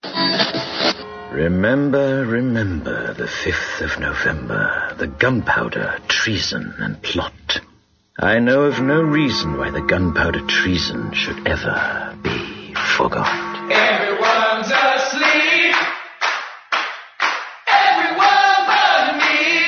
Remember the 5th of November, the gunpowder, treason, and plot. I know of no reason why the gunpowder treason should ever be forgot. Everyone's asleep. Everyone but me.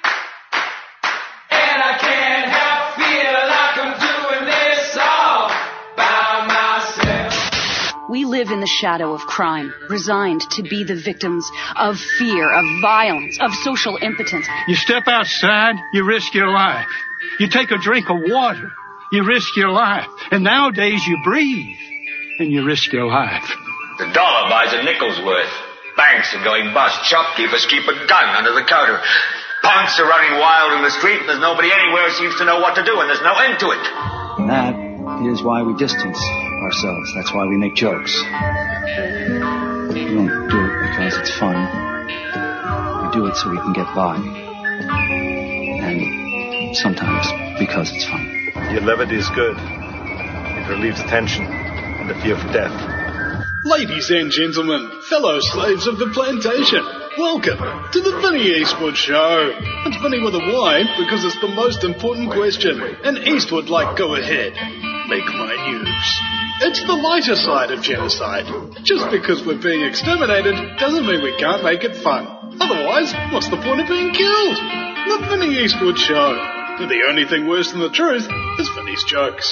And I can't help feel like I'm doing this all by myself. We live in the shadow of crime, resigned to be the victims of fear, of violence, of social impotence. You step outside, you risk your life. You take a drink of water, you risk your life. And nowadays you breathe, and you risk your life. The dollar buys a nickel's worth. Banks are going bust. Shopkeepers keep a gun under the counter. Punks are running wild in the street, and there's nobody anywhere who seems to know what to do, and there's no end to it. That is why we distance ourselves. That's why we make jokes. We don't do it because it's fun. We do it so we can get by. And sometimes because it's fun. Your levity is good. It relieves tension and the fear for death. Ladies and gentlemen, fellow slaves of the plantation, welcome to the Vinnie Eastwood Show. It's Vinnie with a Y because it's the most important question. And Eastwood, like, go ahead, make my news. It's the lighter side of genocide. Just because we're being exterminated doesn't mean we can't make it fun. Otherwise, what's the point of being killed? The Vinnie Eastwood Show. The only thing worse than the truth is Vinnie's jokes.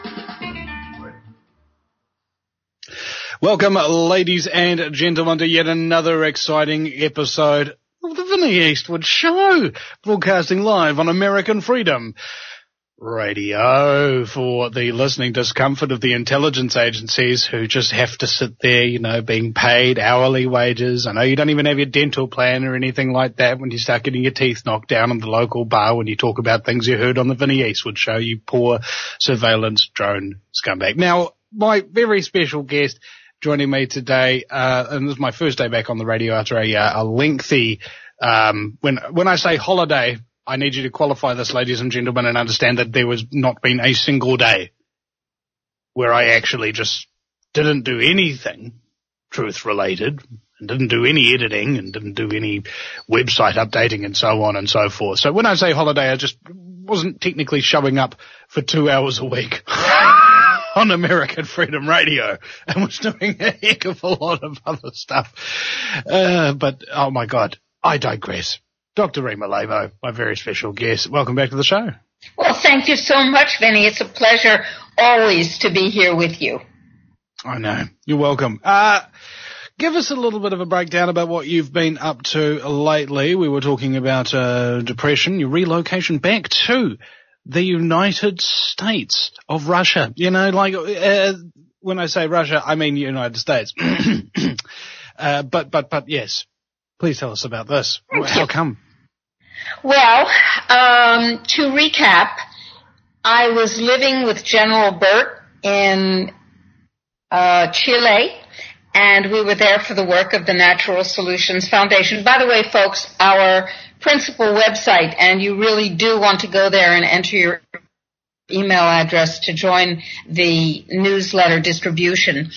Welcome, ladies and gentlemen, to yet another exciting episode of the Vinnie Eastwood Show, broadcasting live on American Freedom Radio for the listening discomfort of the intelligence agencies who just have to sit there, you know, being paid hourly wages. I know you don't even have your dental plan or anything like that when you start getting your teeth knocked down in the local bar when you talk about things you heard on the Vinnie Eastwood Show, you poor surveillance drone scumbag. Now, my very special guest joining me today, and this is my first day back on the radio after a lengthy, when I say holiday, I need you to qualify this, ladies and gentlemen, and understand that there was not been a single day where I actually just didn't do anything truth-related, and didn't do any editing, and didn't do any website updating, and so on and so forth. So when I say holiday, I just wasn't technically showing up for 2 hours a week on American Freedom Radio, and was doing a heck of a lot of other stuff. But, oh my God, I digress. Dr. Rima Labo, my very special guest. Welcome back to the show. Well, thank you so much, Vinnie. It's a pleasure always to be here with you. I know. You're welcome. Give us a little bit of a breakdown about what you've been up to lately. We were talking about depression, your relocation back to the United States of Russia. You know, like, when I say Russia, I mean United States. But yes, please tell us about this. How come? Well, to recap, I was living with General Burt in Chile, and we were there for the work of the Natural Solutions Foundation. By the way, folks, our principal website, and you really do want to go there and enter your email address to join the newsletter distribution.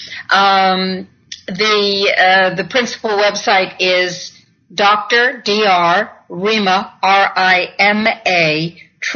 The principal website is Dr. Rima, R-I-M-A,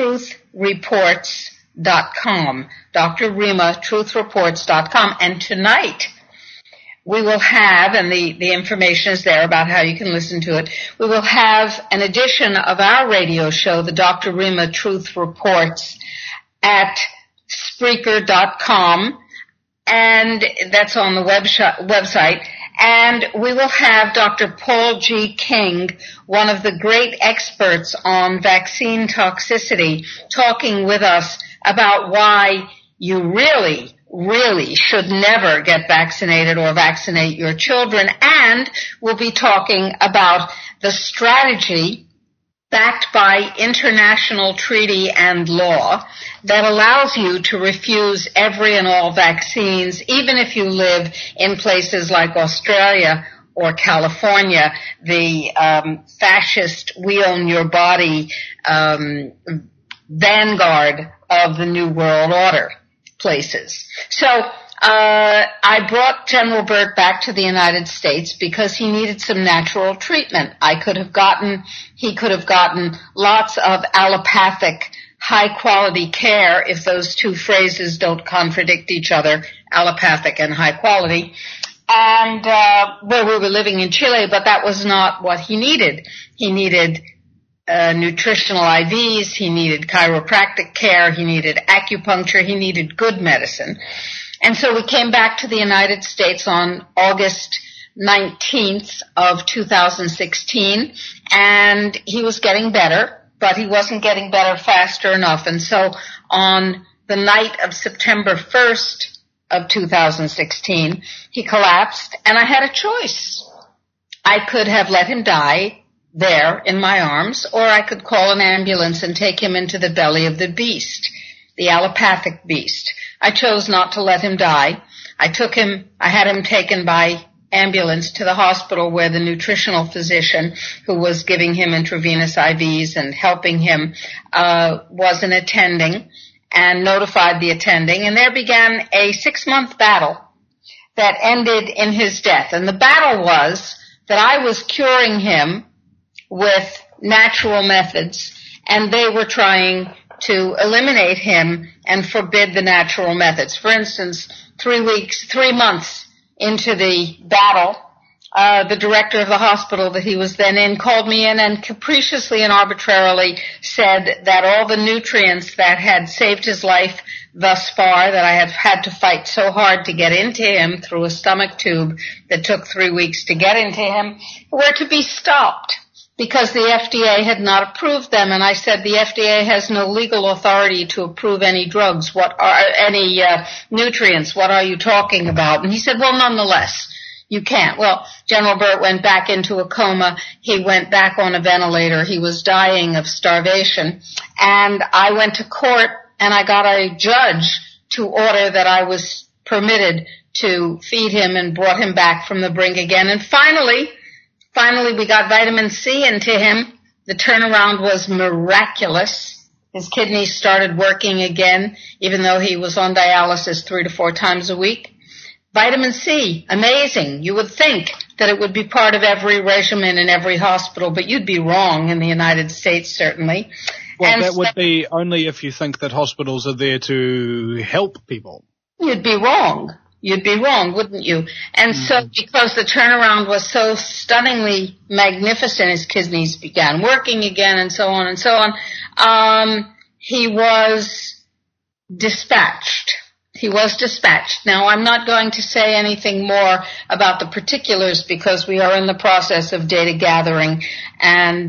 truthreports.com. Dr. Rima, truthreports.com. And tonight we will have, and the information is there about how you can listen to it, we will have an edition of our radio show, the Dr. Rima Truth Reports, at Spreaker.com, and that's on the website. And we will have Dr. Paul G. King, one of the great experts on vaccine toxicity, talking with us about why you really should never get vaccinated or vaccinate your children. And we'll be talking about the strategy backed by international treaty and law that allows you to refuse every and all vaccines, even if you live in places like Australia or California, the fascist we own your body vanguard of the New World Order places. So I brought General Burt back to the United States because he needed some natural treatment. He could have gotten lots of allopathic, high-quality care, if those two phrases don't contradict each other, allopathic and high quality, and where we were living in Chile, but that was not what he needed. He needed nutritional IVs, he needed chiropractic care, he needed acupuncture, he needed good medicine. And so we came back to the United States on August 19th of 2016, and he was getting better, but he wasn't getting better faster enough. And so on the night of September 1st of 2016, he collapsed, and I had a choice. I could have let him die there in my arms, or I could call an ambulance and take him into the belly of the beast, the allopathic beast. I chose not to let him die. I had him taken by ambulance to the hospital where the nutritional physician who was giving him intravenous IVs and helping him was an attending, and notified the attending, and there began a 6-month battle that ended in his death. And the battle was that I was curing him with natural methods, and they were trying to eliminate him and forbid the natural methods. For instance, 3 months into the battle, the director of the hospital that he was then in called me in and capriciously and arbitrarily said that all the nutrients that had saved his life thus far, that I had had to fight so hard to get into him through a stomach tube that took 3 weeks to get into him, were to be stopped because the FDA had not approved them. And I said, the FDA has no legal authority to approve any drugs. Any nutrients? What are you talking about? And he said, well, nonetheless, you can't. Well, General Burt went back into a coma. He went back on a ventilator. He was dying of starvation. And I went to court, and I got a judge to order that I was permitted to feed him, and brought him back from the brink again. And finally, we got vitamin C into him. The turnaround was miraculous. His kidneys started working again, even though he was on dialysis 3 to 4 times a week. Vitamin C, amazing. You would think that it would be part of every regimen in every hospital, but you'd be wrong in the United States, certainly. Well, and that would be only if you think that hospitals are there to help people. You'd be wrong. You'd be wrong, wouldn't you? And so because the turnaround was so stunningly magnificent, his kidneys began working again, and so on and so on, he was dispatched. Now, I'm not going to say anything more about the particulars because we are in the process of data gathering, and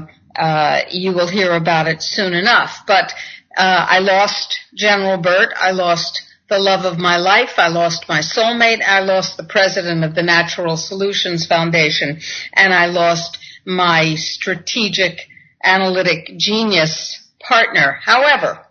you will hear about it soon enough. But I lost General Burt. I lost the love of my life. I lost my soulmate. I lost the president of the Natural Solutions Foundation. And I lost my strategic, analytic genius partner. However,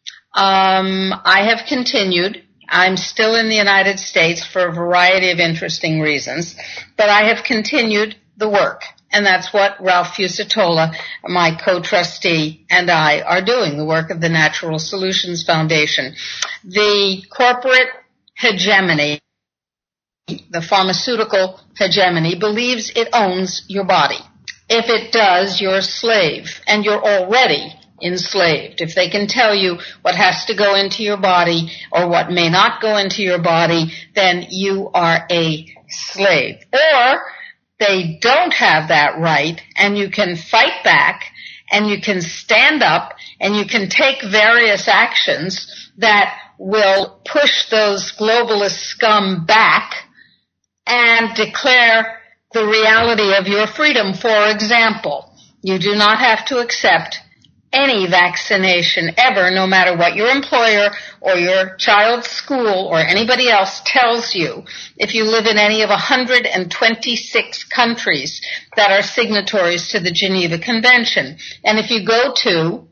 I have continued. I'm still in the United States for a variety of interesting reasons, but I have continued the work. And that's what Ralph Fusatola, my co-trustee, and I are doing, the work of the Natural Solutions Foundation. The corporate hegemony, the pharmaceutical hegemony, believes it owns your body. If it does, you're a slave, and you're already enslaved. If they can tell you what has to go into your body or what may not go into your body, then you are a slave. Or they don't have that right, and you can fight back, and you can stand up, and you can take various actions that will push those globalist scum back and declare the reality of your freedom. For example, you do not have to accept any vaccination ever, no matter what your employer or your child's school or anybody else tells you, if you live in any of 126 countries that are signatories to the Geneva Convention. And if you go to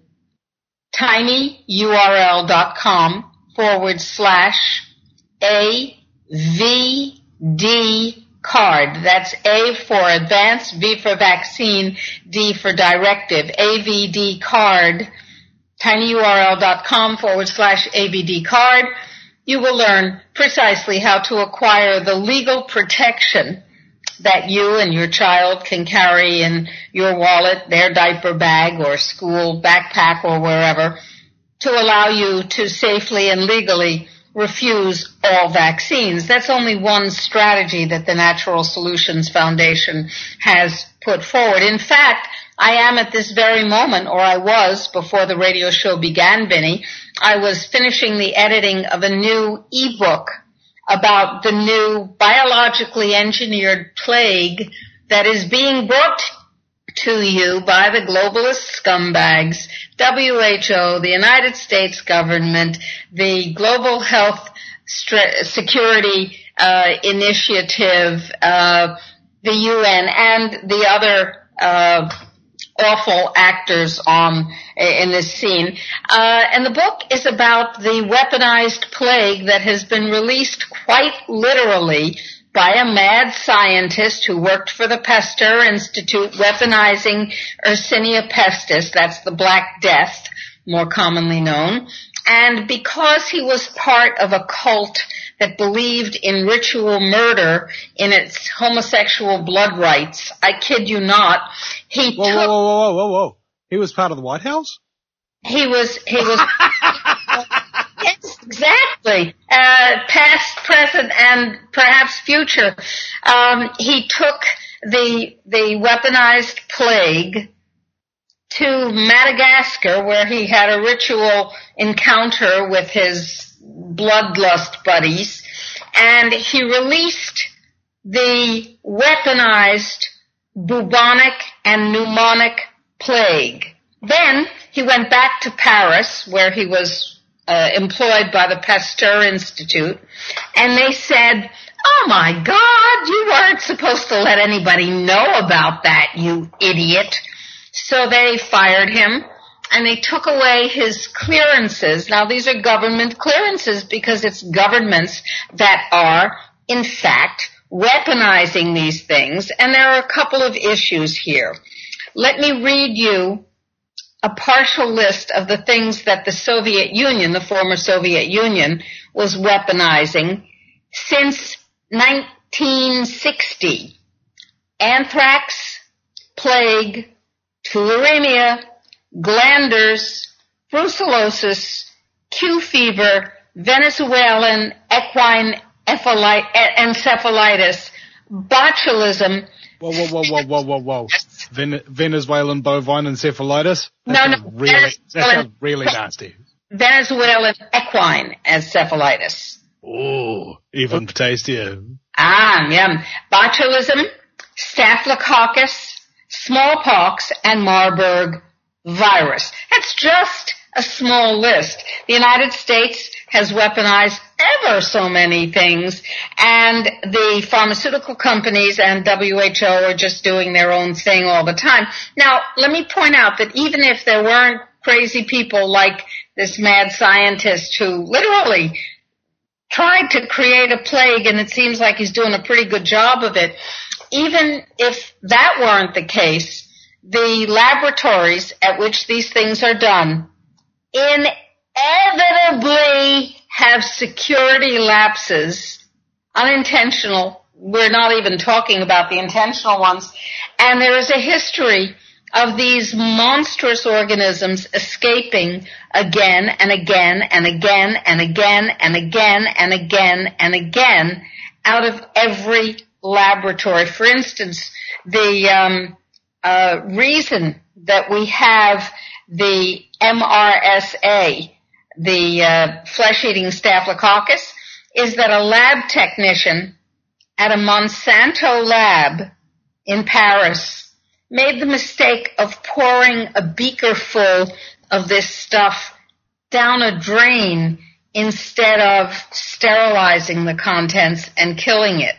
tinyurl.com/AVD card. That's A for advance, V for vaccine, D for directive. AVD card, tinyurl.com/AVD card. you will learn precisely how to acquire the legal protection that you and your child can carry in your wallet, their diaper bag, or school backpack, or wherever, to allow you to safely and legally refuse all vaccines. That's only one strategy that the Natural Solutions Foundation has put forward. In fact, I am at this very moment, or I was before the radio show began, Vinny, I was finishing the editing of a new ebook about the new biologically engineered plague that is being brought to you by the globalist scumbags, WHO, the United States government, the Global Health Security Initiative, the UN, and the other awful actors in this scene. And the book is about the weaponized plague that has been released quite literally by a mad scientist who worked for the Pasteur Institute, weaponizing Yersinia pestis, that's the Black Death, more commonly known. And because he was part of a cult that believed in ritual murder in its homosexual blood rites, I kid you not, Whoa. He was part of the White House? He was yes, exactly. Past, present, and perhaps future. He took the weaponized plague to Madagascar, where he had a ritual encounter with his bloodlust buddies, and he released the weaponized bubonic and pneumonic plague. Then he went back to Paris, where he was employed by the Pasteur Institute, and they said, "Oh my God, you weren't supposed to let anybody know about that, you idiot." So they fired him, and they took away his clearances. Now, these are government clearances because it's governments that are, in fact, weaponizing these things, and there are a couple of issues here. Let me read you a partial list of the things that the Soviet Union, the former Soviet Union, was weaponizing since 1960. Anthrax, plague, tularemia, glanders, brucellosis, Q fever, Venezuelan equine encephalitis, botulism. Whoa. Venezuelan bovine encephalitis? That's really nasty. Venezuelan equine encephalitis. Oh, even tastier. Yum. Botulism, staphylococcus, smallpox, and Marburg virus. That's just a small list. The United States has weaponized ever so many things, and the pharmaceutical companies and WHO are just doing their own thing all the time. Now, let me point out that even if there weren't crazy people like this mad scientist who literally tried to create a plague, and it seems like he's doing a pretty good job of it, even if that weren't the case, the laboratories at which these things are done inevitably have security lapses, unintentional. We're not even talking about the intentional ones. And there is a history of these monstrous organisms escaping again and again and again and again and again and again and again out of every laboratory. For instance, the reason that we have the MRSA, the flesh-eating staphylococcus, is that a lab technician at a Monsanto lab in Paris made the mistake of pouring a beaker full of this stuff down a drain instead of sterilizing the contents and killing it.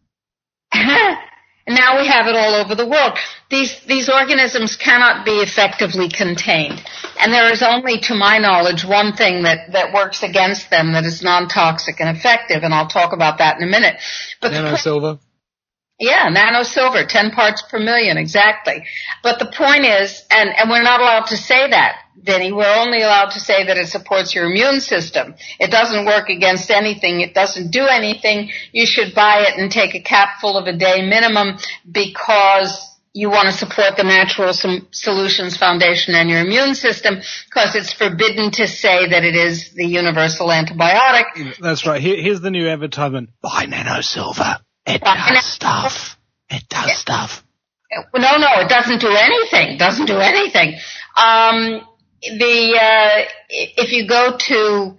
Now we have it all over the world. These organisms cannot be effectively contained. And there is only, to my knowledge, one thing that works against them that is non-toxic and effective, and I'll talk about that in a minute. But nanosilver? Yeah, nanosilver, 10 parts per million, exactly. But the point is, and we're not allowed to say that, Vinny. We're only allowed to say that it supports your immune system. It doesn't work against anything. It doesn't do anything. You should buy it and take a capful of a day minimum because you want to support the Natural Solutions Foundation and your immune system, because it's forbidden to say that it is the universal antibiotic. That's right. Here's the new advertisement. Buy NanoSilver. It does stuff. It does stuff. No, it doesn't do anything. Doesn't do anything. If you go to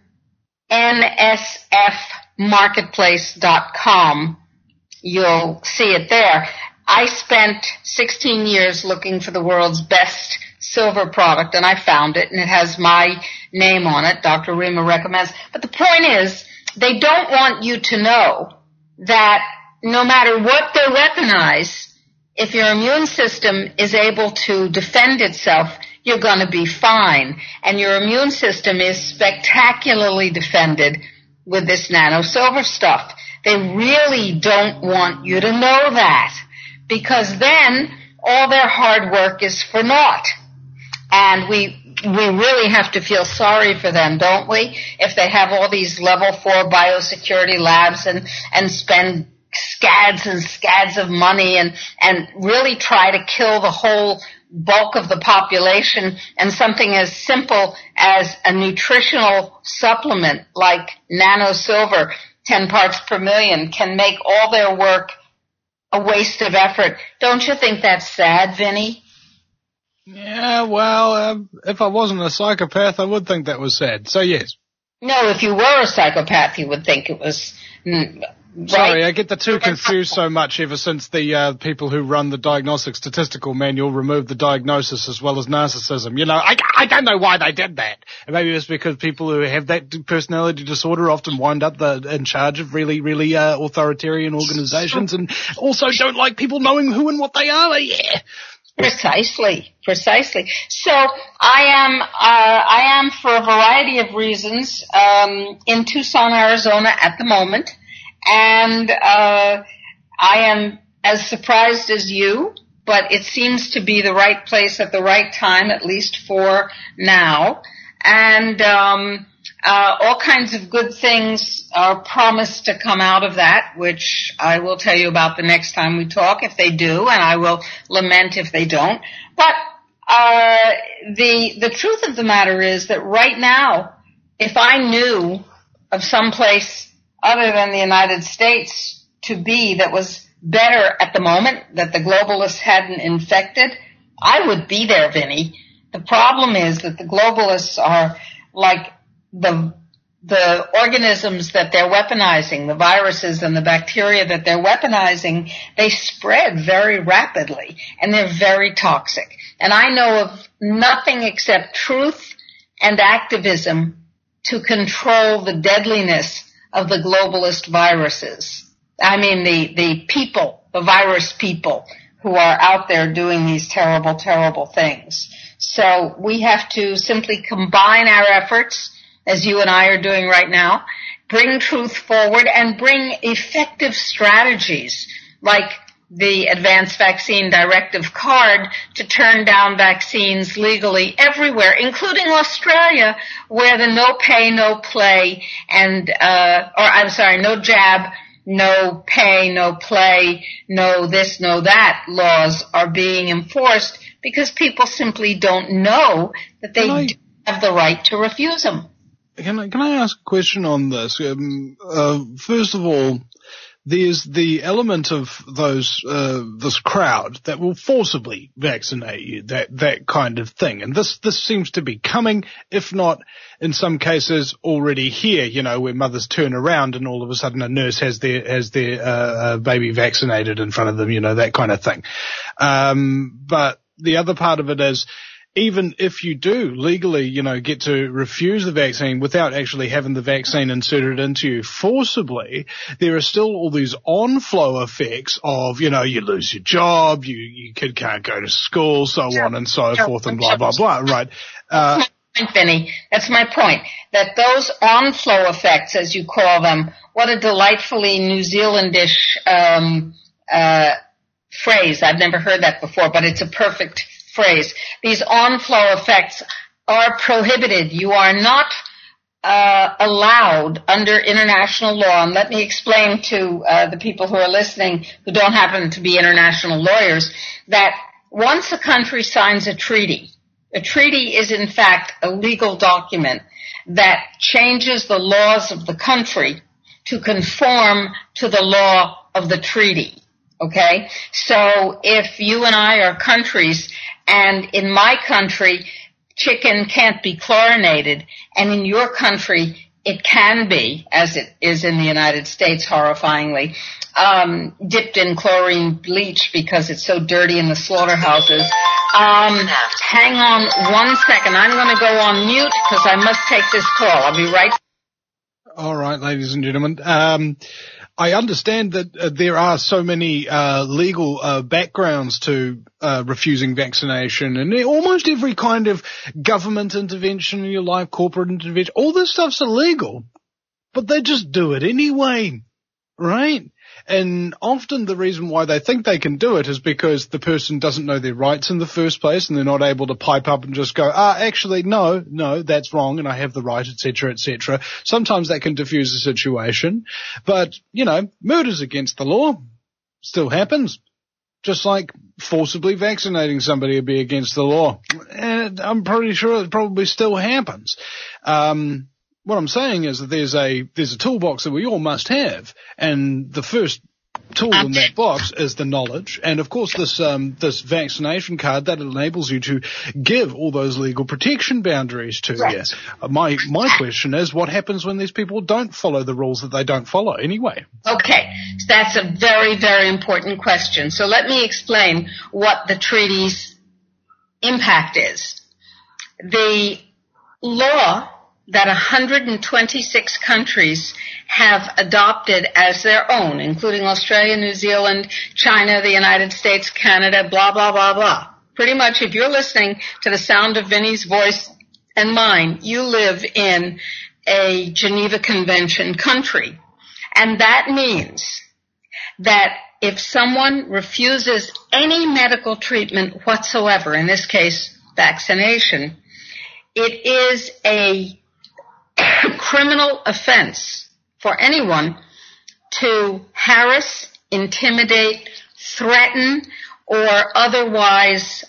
nsfmarketplace.com, you'll see it there. I spent 16 years looking for the world's best silver product, and I found it, and it has my name on it. Dr. Rima recommends. But the point is, they don't want you to know that no matter what they weaponize, if your immune system is able to defend itself, you're going to be fine. And your immune system is spectacularly defended with this NanoSilver stuff. They really don't want you to know that, because then all their hard work is for naught. And we really have to feel sorry for them, don't we? If they have all these level 4 biosecurity labs and spend scads and scads of money and really try to kill the whole bulk of the population, and something as simple as a nutritional supplement like NanoSilver, 10 parts per million, can make all their work a waste of effort. Don't you think that's sad, Vinny? Yeah, well, if I wasn't a psychopath, I would think that was sad. So, yes. No, if you were a psychopath, you would think it was... Sorry, I get the two confused so much ever since the people who run the Diagnostic Statistical Manual removed the diagnosis as well as narcissism. You know, I don't know why they did that. And maybe it's because people who have that personality disorder often wind up in charge of really, really authoritarian organizations, and also don't like people knowing who and what they are. Yeah. Precisely. So I am for a variety of reasons in Tucson, Arizona at the moment, and I am as surprised as you, but it seems to be the right place at the right time, at least for now. And all kinds of good things are promised to come out of that, which I will tell you about the next time we talk, if they do, and I will lament if they don't. But the truth of the matter is that right now, if I knew of some place other than the United States to be that was better at the moment, that the globalists hadn't infected, I would be there, Vinny. The problem is that the globalists are like the organisms that they're weaponizing, the viruses and the bacteria that they're weaponizing, they spread very rapidly, and they're very toxic. And I know of nothing except truth and activism to control the deadliness of the globalist viruses. I mean, the people, the virus people who are out there doing these terrible, terrible things. So we have to simply combine our efforts, as you and I are doing right now, bring truth forward and bring effective strategies like the Advanced Vaccine Directive card to turn down vaccines legally everywhere, including Australia, where the no pay, no play and, no jab, no pay, no play, no this, no that laws are being enforced because people simply don't know that they do have the right to refuse them. Can I ask a question on this? First of all, there's the element of this crowd that will forcibly vaccinate you, that kind of thing. And this seems to be coming, if not in some cases already here, you know, where mothers turn around and all of a sudden a nurse has their baby vaccinated in front of them, you know, that kind of thing. But the other part of it is, even if you do legally, you know, get to refuse the vaccine without actually having the vaccine inserted into you forcibly, there are still all these on-flow effects of, you know, you lose your job, your kid can't go to school, so on and so forth, and blah, blah, blah, right? Vinny, that's my point. That those on-flow effects, as you call them, what a delightfully New Zealandish phrase. I've never heard that before, but it's a perfect phrase. These on-flow effects are prohibited. You are not allowed under international law, and let me explain to the people who are listening who don't happen to be international lawyers, that once a country signs a treaty is in fact a legal document that changes the laws of the country to conform to the law of the treaty. Okay? So if you and I are countries, and in my country, chicken can't be chlorinated, and in your country, it can be, as it is in the United States, horrifyingly, dipped in chlorine bleach because it's so dirty in the slaughterhouses. Hang on 1 second. I'm going to go on mute because I must take this call. I'll be right back. All right, ladies and gentlemen. I understand that there are so many legal backgrounds to refusing vaccination, and almost every kind of government intervention in your life, corporate intervention, all this stuff's illegal, but they just do it anyway, right? And often the reason why they think they can do it is because the person doesn't know their rights in the first place, and they're not able to pipe up and just go, actually, no, that's wrong, and I have the right, etc., etc. Sometimes that can diffuse the situation. But, murders against the law still happens. Just like forcibly vaccinating somebody would be against the law. And I'm pretty sure it probably still happens. What I'm saying is that there's a toolbox that we all must have, and the first tool in that box is the knowledge. And of course, this vaccination card that enables you to give all those legal protection boundaries to you. My question is, what happens when these people don't follow the rules that they don't follow anyway? Okay, that's a very, very important question. So let me explain what the treaty's impact is. The law that 126 countries have adopted as their own, including Australia, New Zealand, China, the United States, Canada, blah, blah, blah, blah. Pretty much, if you're listening to the sound of Vinny's voice and mine, you live in a Geneva Convention country. And that means that if someone refuses any medical treatment whatsoever, in this case, vaccination, it is a criminal offense for anyone to harass, intimidate, threaten, or otherwise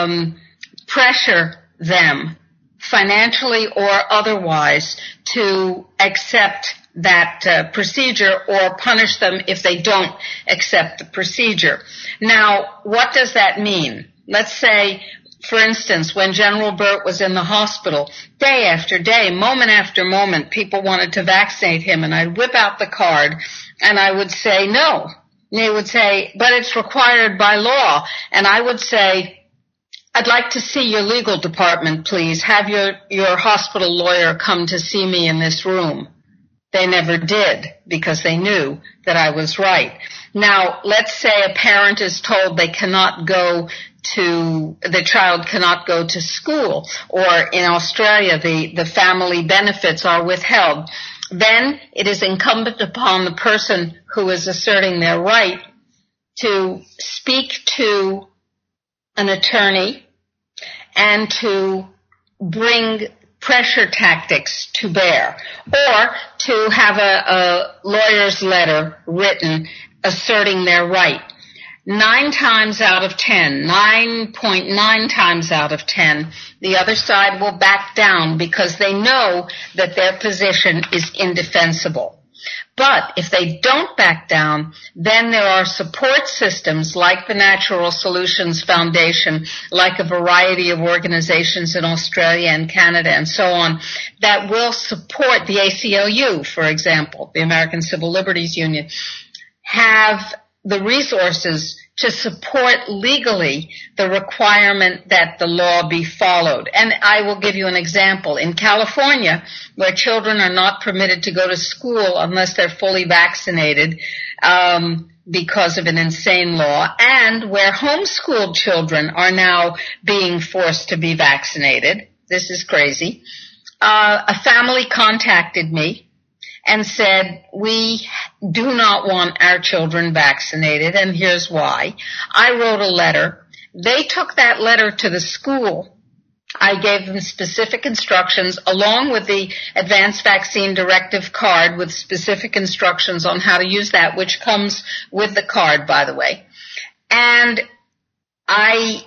pressure them financially or otherwise to accept that procedure, or punish them if they don't accept the procedure. Now, what does that mean? Let's say, for instance, when General Burt was in the hospital, day after day, moment after moment, people wanted to vaccinate him, and I'd whip out the card, and I would say no. And they would say, but it's required by law. And I would say, I'd like to see your legal department, please. Have your hospital lawyer come to see me in this room. They never did, because they knew that I was right. Now, let's say a parent is told the child cannot go to school, or in Australia the family benefits are withheld. Then it is incumbent upon the person who is asserting their right to speak to an attorney and to bring pressure tactics to bear, or to have a lawyer's letter written asserting their right. 9.9 times out of 10, the other side will back down because they know that their position is indefensible. But if they don't back down, then there are support systems like the Natural Solutions Foundation, like a variety of organizations in Australia and Canada and so on, that will support the ACLU, for example, the American Civil Liberties Union, have the resources to support legally the requirement that the law be followed. And I will give you an example. In California, where children are not permitted to go to school unless they're fully vaccinated because of an insane law, and where homeschooled children are now being forced to be vaccinated, this is crazy, a family contacted me and said, we do not want our children vaccinated, and here's why. I wrote a letter. They took that letter to the school I gave them specific instructions along with the Advanced Vaccine Directive card with specific instructions on how to use that, which comes with the card, by the way. And I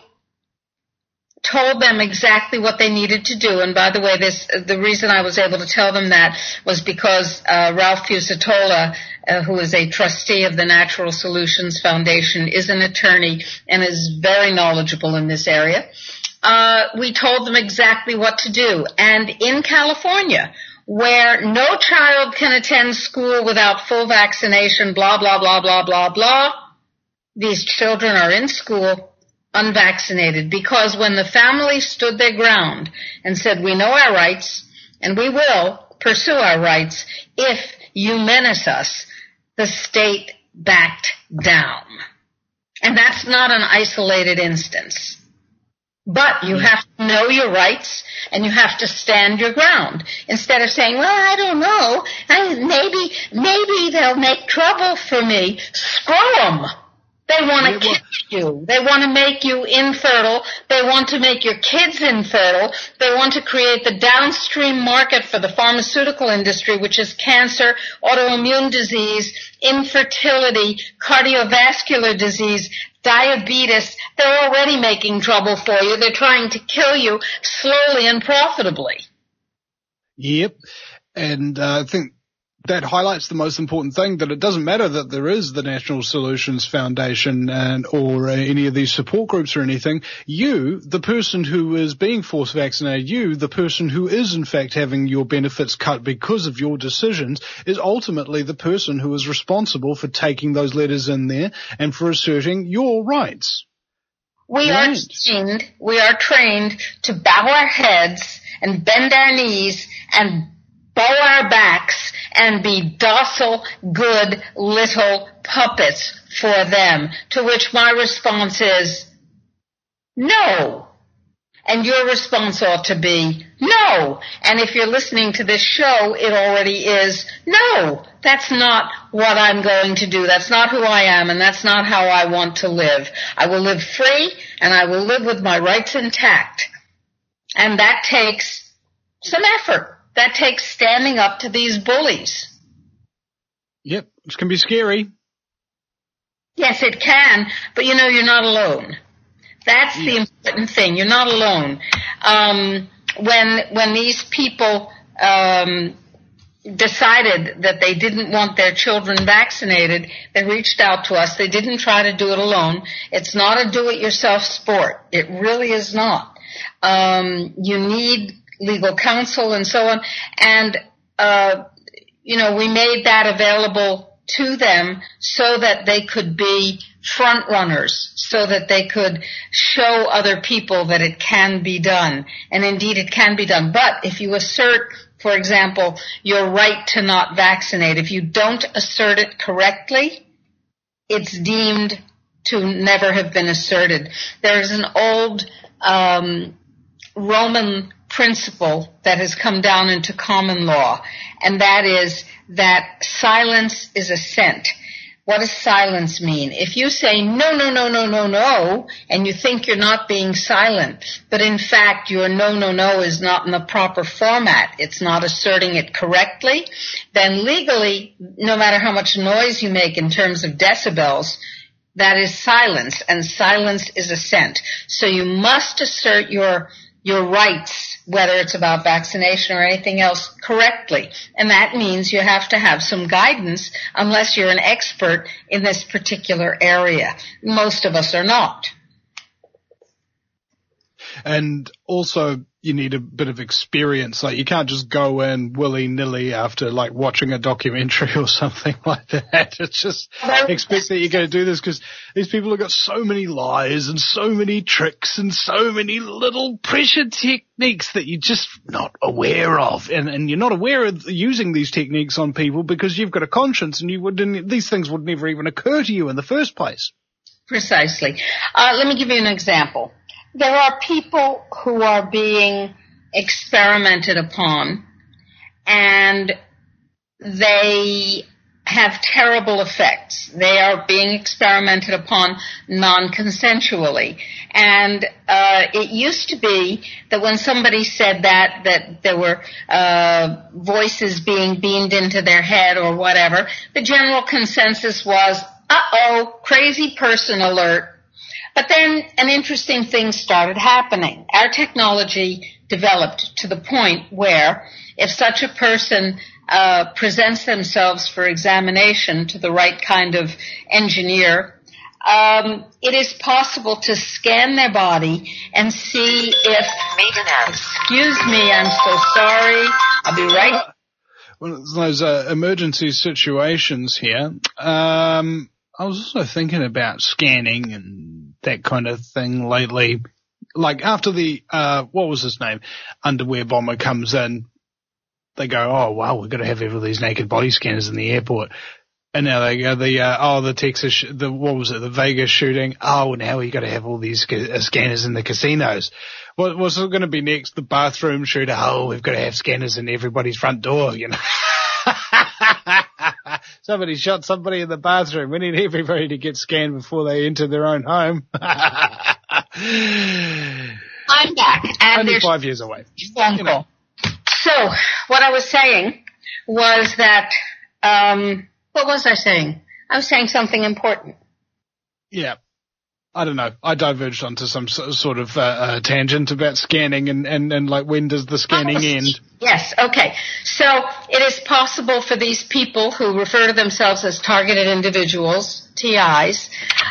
told them exactly what they needed to do. And by the way, the reason I was able to tell them that was because Ralph Fusatola, who is a trustee of the Natural Solutions Foundation, is an attorney and is very knowledgeable in this area. We told them exactly what to do. And in California, where no child can attend school without full vaccination, blah, blah, blah, blah, blah, blah, these children are in school unvaccinated, because when the family stood their ground and said, we know our rights and we will pursue our rights if you menace us, the state backed down. And that's not an isolated instance. But you have to know your rights and you have to stand your ground. Instead of saying, well, I don't know, maybe they'll make trouble for me. Screw them. They want to kill you. They want to make you infertile. They want to make your kids infertile. They want to create the downstream market for the pharmaceutical industry, which is cancer, autoimmune disease, infertility, cardiovascular disease, diabetes. They're already making trouble for you. They're trying to kill you slowly and profitably. Yep. And I think that highlights the most important thing, that it doesn't matter that there is the National Solutions Foundation or any of these support groups or anything. You, the person who is being force vaccinated, you, the person who is in fact having your benefits cut because of your decisions, is ultimately the person who is responsible for taking those letters in there and for asserting your rights. We are trained to bow our heads and bend our knees and bow our backs and be docile, good little puppets for them. To which my response is, no. And your response ought to be, no. And if you're listening to this show, it already is, no. That's not what I'm going to do. That's not who I am, and that's not how I want to live. I will live free, and I will live with my rights intact. And that takes some effort. That takes standing up to these bullies. Yep, it can be scary. Yes, it can, but you're not alone. That's the important thing. You're not alone. When these people decided that they didn't want their children vaccinated, they reached out to us. They didn't try to do it alone. It's not a do-it-yourself sport. It really is not. You need legal counsel and so on. And, we made that available to them so that they could be front runners, so that they could show other people that it can be done. And indeed it can be done. But if you assert, for example, your right to not vaccinate, if you don't assert it correctly, it's deemed to never have been asserted. There's an old Roman principle that has come down into common law, and that is that silence is assent. What does silence mean? If you say no, no, no, no, no, no, and you think you're not being silent, but in fact your no, no, no is not in the proper format, it's not asserting it correctly, then legally, no matter how much noise you make in terms of decibels, that is silence, and silence is assent. So you must assert your rights, whether it's about vaccination or anything else, correctly. And that means you have to have some guidance unless you're an expert in this particular area. Most of us are not. And also, you need a bit of experience. Like, you can't just go in willy-nilly after, like, watching a documentary or something like that. It's just expect that you're going to do this, because these people have got so many lies and so many tricks and so many little pressure techniques that you're just not aware of. And you're not aware of using these techniques on people because you've got a conscience, and these things would never even occur to you in the first place. Precisely. Let me give you an example. There are people who are being experimented upon, and they have terrible effects. They are being experimented upon non-consensually. And it used to be that when somebody said that there were voices being beamed into their head or whatever, the general consensus was, uh-oh, crazy person alert. But then an interesting thing started happening. Our technology developed to the point where if such a person presents themselves for examination to the right kind of engineer, it is possible to scan their body and see if... Excuse me, I'm so sorry. I'll be right... Well, those emergency situations here. I was also thinking about scanning and that kind of thing lately. Like after the, what was his name? Underwear bomber comes in, they go, oh wow, we've got to have all these naked body scanners in the airport. And now they go, the Texas, what was it, the Vegas shooting? Oh, now we got to have all these scanners in the casinos. What's going to be next? The bathroom shooter? Oh, we've got to have scanners in everybody's front door, you know. Somebody shot somebody in the bathroom. We need everybody to get scanned before they enter their own home. I'm back. And only 5 years away. You know. So, what I was saying was that, what was I saying? I was saying something important. Yeah. I don't know. I diverged onto some sort of tangent about scanning and like when does the scanning end? Yes, okay. So it is possible for these people who refer to themselves as targeted individuals, TIs,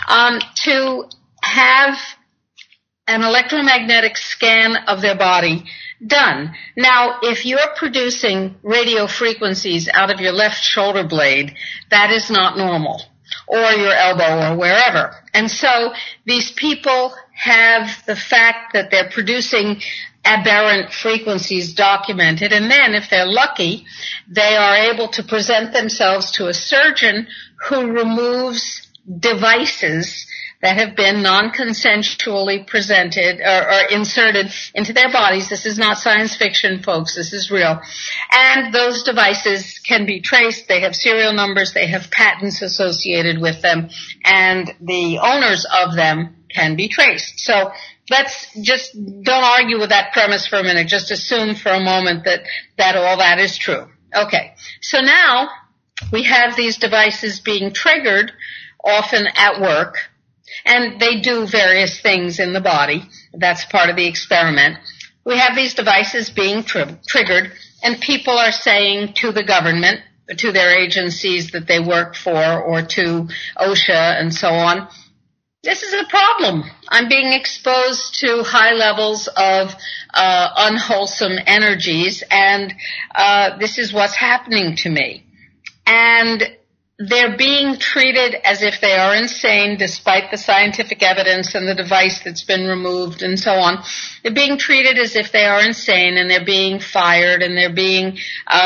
to have an electromagnetic scan of their body done. Now, if you're producing radio frequencies out of your left shoulder blade, that is not normal, or your elbow or wherever. And so these people have the fact that they're producing aberrant frequencies documented, and then if they're lucky, they are able to present themselves to a surgeon who removes devices that have been non-consensually presented or inserted into their bodies. This is not science fiction, folks. This is real. And those devices can be traced. They have serial numbers. They have patents associated with them. And the owners of them can be traced. So let's just don't argue with that premise for a minute. Just assume for a moment that all that is true. Okay. So now we have these devices being triggered, often at work. And they do various things in the body. That's part of the experiment. We have these devices being triggered, and people are saying to the government, to their agencies that they work for, or to OSHA and so on, this is a problem. I'm being exposed to high levels of unwholesome energies, and this is what's happening to me. And they're being treated as if they are insane despite the scientific evidence and the device that's been removed and so on. They're being treated as if they are insane, and they're being fired, and they're being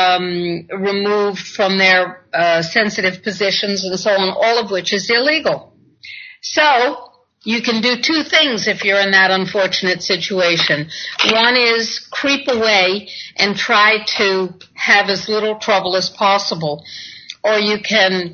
removed from their sensitive positions and so on, all of which is illegal. So you can do two things if you're in that unfortunate situation. One is creep away and try to have as little trouble as possible. Or you can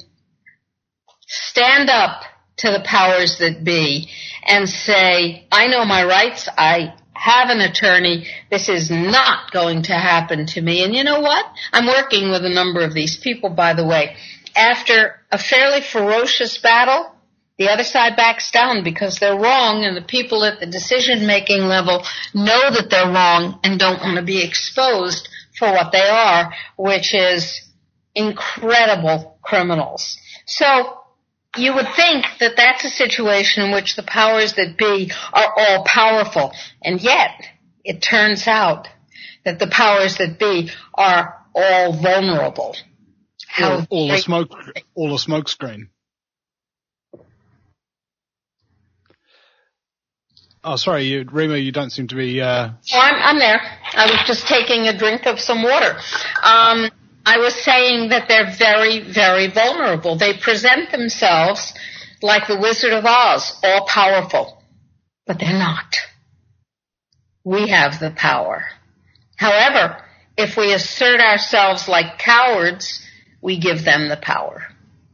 stand up to the powers that be and say, I know my rights, I have an attorney, this is not going to happen to me. And you know what? I'm working with a number of these people, by the way. After a fairly ferocious battle, the other side backs down because they're wrong, and the people at the decision-making level know that they're wrong and don't want to be exposed for what they are, which is incredible criminals. So you would think that that's a situation in which the powers that be are all powerful, and yet it turns out that the powers that be are all vulnerable. All a smoke screen. Oh, sorry, Rima, you don't seem to be... Oh, I'm there. I was just taking a drink of some water. I was saying that they're very, very vulnerable. They present themselves like the Wizard of Oz, all powerful. But they're not. We have the power. However, if we assert ourselves like cowards, we give them the power.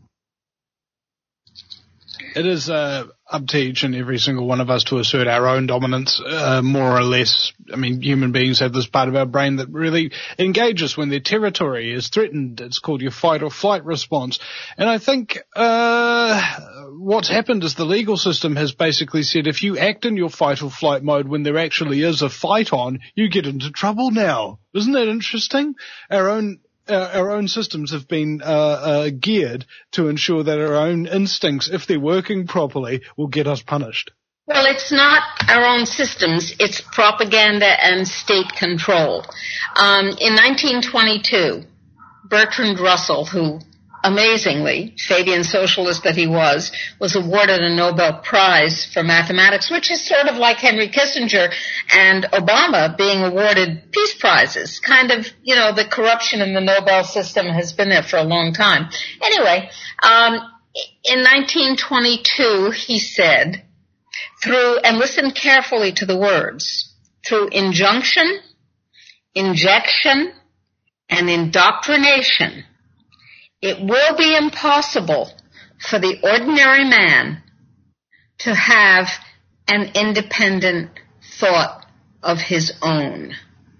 It is up to each and every single one of us to assert our own dominance, more or less. I mean, human beings have this part of our brain that really engages when their territory is threatened. It's called your fight or flight response. And I think what's happened is the legal system has basically said if you act in your fight or flight mode when there actually is a fight on, you get into trouble now. Isn't that interesting? Our own systems have been geared to ensure that our own instincts, if they're working properly, will get us punished. Well, it's not our own systems. It's propaganda and state control. In 1922, Bertrand Russell, who amazingly, Fabian socialist that he was awarded a Nobel Prize for mathematics, which is sort of like Henry Kissinger and Obama being awarded peace prizes. Kind of, the corruption in the Nobel system has been there for a long time. Anyway, in 1922, he said, and listen carefully to the words, through injunction, injection, and indoctrination, it will be impossible for the ordinary man to have an independent thought of his own.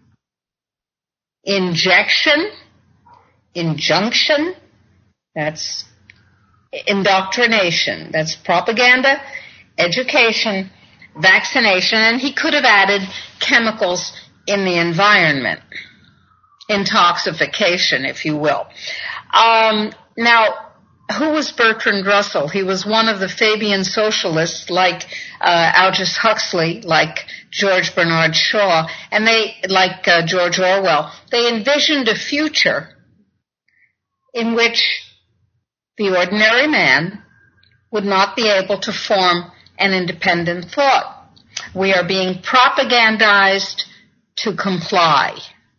Injection, injunction, that's indoctrination, that's propaganda, education, vaccination, and he could have added chemicals in the environment. Intoxication, if you will. Now, who was Bertrand Russell? He was one of the Fabian socialists like Aldous Huxley, like George Bernard Shaw, and like George Orwell. They envisioned a future in which the ordinary man would not be able to form an independent thought. We are being propagandized to comply.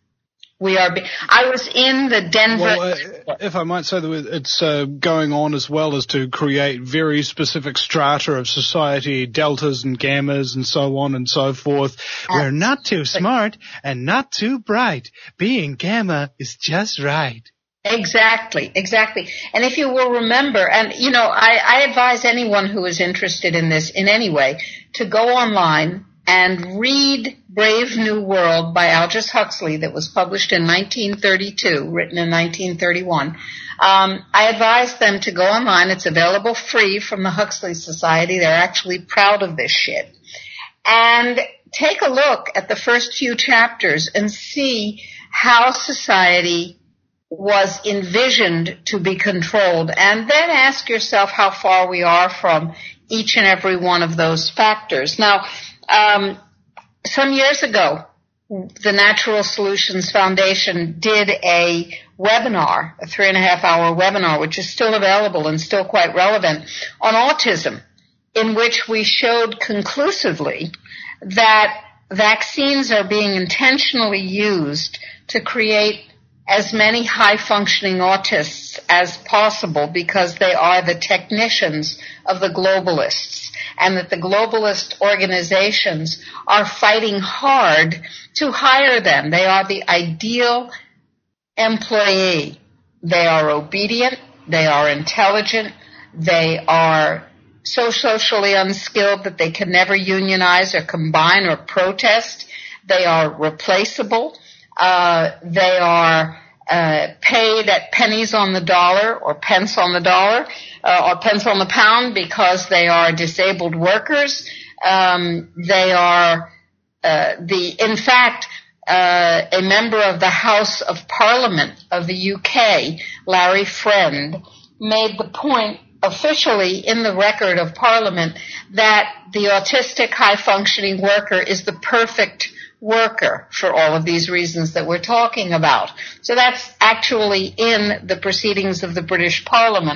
I was in the Denver... Well, if I might say, it's going on as well as to create very specific strata of society, deltas and gammas and so on and so forth. We're not too smart and not too bright. Being gamma is just right. Exactly. And if you will remember, and I advise anyone who is interested in this in any way to go online and read Brave New World by Aldous Huxley that was published in 1932, written in 1931. I advise them to go online. It's available free from the Huxley Society. They're actually proud of this shit. And take a look at the first few chapters and see how society was envisioned to be controlled. And then ask yourself how far we are from each and every one of those factors. Now, some years ago, the Natural Solutions Foundation did a webinar, a 3.5-hour webinar, which is still available and still quite relevant, on autism, in which we showed conclusively that vaccines are being intentionally used to create as many high-functioning autists as possible because they are the technicians of the globalists, and that the globalist organizations are fighting hard to hire them. They are the ideal employee. They are obedient. They are intelligent. They are so socially unskilled that they can never unionize or combine or protest. They are replaceable. They are paid at pennies on the dollar or pence on the dollar or pence on the pound because they are disabled workers. They are in fact, a member of the House of Parliament of the UK, Larry Friend, made the point officially in the record of Parliament that the autistic high-functioning worker is the perfect worker for all of these reasons that we're talking about. So that's actually in the proceedings of the British Parliament.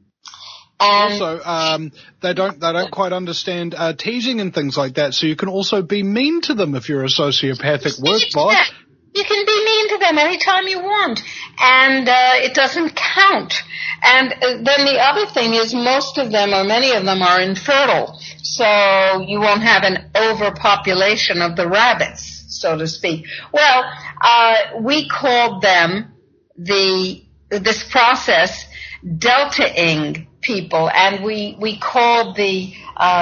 And also, they don't quite understand teasing and things like that. So you can also be mean to them if you're a sociopathic work boss. You can be mean to them anytime you want, and it doesn't count. And then the other thing is most of them, or many of them, are infertile, so you won't have an overpopulation of the rabbits, so to speak. Well, we called them the this process delta-ing people, and we called the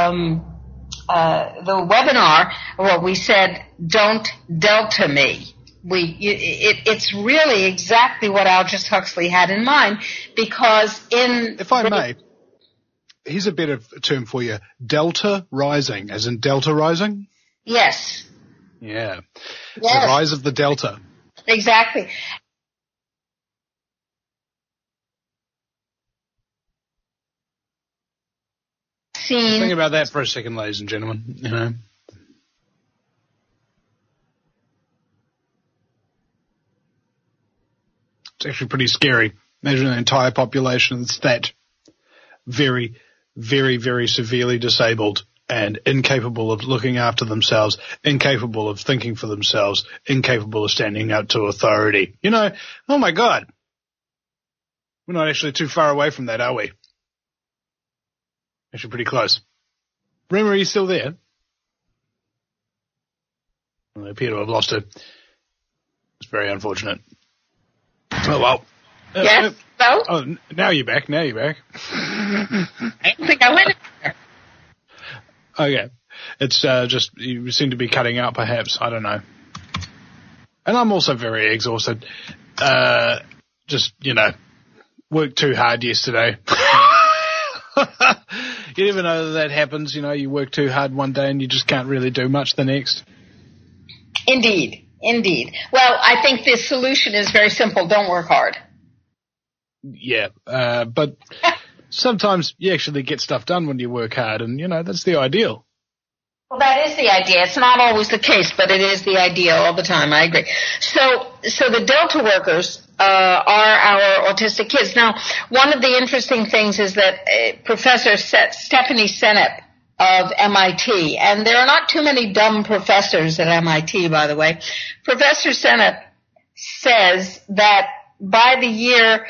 webinar, well, we said, "Don't delta me." It's really exactly what Aldous Huxley had in mind, because if I may, here's a better term for you: delta rising, as in delta rising. Yes. Yeah. Yes. The rise of the delta. Exactly. Think about that for a second, ladies and gentlemen. You know, it's actually pretty scary. Imagine an entire population that's that very, very, very severely disabled and incapable of looking after themselves, incapable of thinking for themselves, incapable of standing up to authority. You know, oh my God. We're not actually too far away from that, are we? Actually pretty close. Rima, are you still there? Well, I appear to have lost her. It's very unfortunate. Oh, well. Yes, so? Oh, now you're back. I don't think I went there. Okay. It's just, you seem to be cutting out perhaps. I don't know. And I'm also very exhausted. Just, you know, worked too hard yesterday. You never know that happens. You know, you work too hard one day and you just can't really do much the next. Indeed. Well, I think the solution is very simple. Don't work hard. Yeah, but sometimes you actually get stuff done when you work hard, and, you know, that's the ideal. Well, that is the idea. It's not always the case, but it is the ideal all the time. I agree. So the Delta workers are our autistic kids. Now, one of the interesting things is that Professor Stephanie Senepp of MIT, and there are not too many dumb professors at MIT, by the way. Professor Senepp says that by the year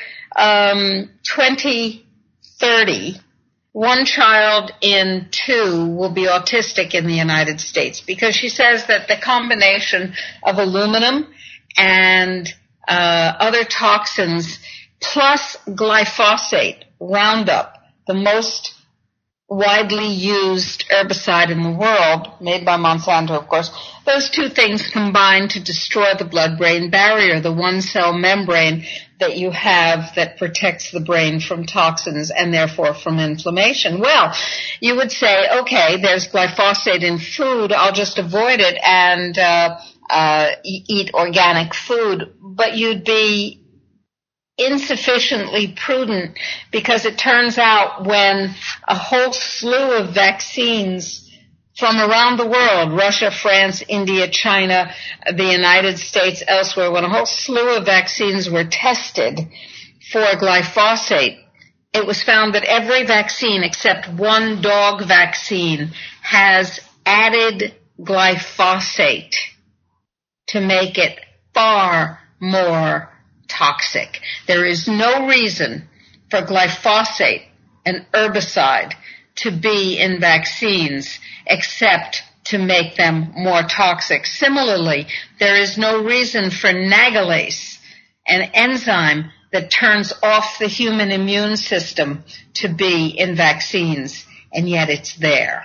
2030, 1 child in 2 will be autistic in the United States, because she says that the combination of aluminum and other toxins plus glyphosate, Roundup, the most widely used herbicide in the world, made by Monsanto, of course, those two things combine to destroy the blood-brain barrier, the one-cell membrane that you have that protects the brain from toxins and therefore from inflammation. Well, you would say, okay, there's glyphosate in food, I'll just avoid it and eat organic food, but you'd be insufficiently prudent, because it turns out when a whole slew of vaccines from around the world, Russia, France, India, China, the United States, elsewhere, when a whole slew of vaccines were tested for glyphosate, it was found that every vaccine except one dog vaccine has added glyphosate to make it far more toxic. There is no reason for glyphosate, an herbicide, to be in vaccines except to make them more toxic. Similarly, there is no reason for nagalase, an enzyme that turns off the human immune system, to be in vaccines, and yet it's there.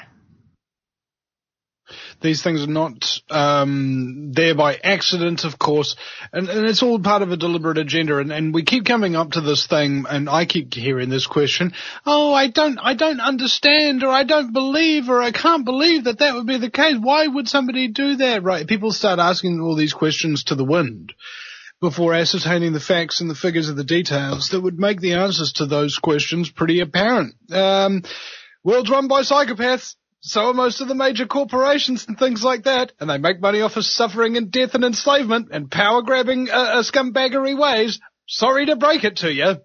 These things are not there by accident, of course, and it's all part of a deliberate agenda. And we keep coming up to this thing, and I keep hearing this question: "Oh, I don't understand, or I don't believe, or I can't believe that would be the case. Why would somebody do that?" Right? People start asking all these questions to the wind before ascertaining the facts and the figures and the details that would make the answers to those questions pretty apparent. World's run by psychopaths. So are most of the major corporations and things like that, and they make money off of suffering and death and enslavement and power-grabbing scumbaggery ways. Sorry to break it to you.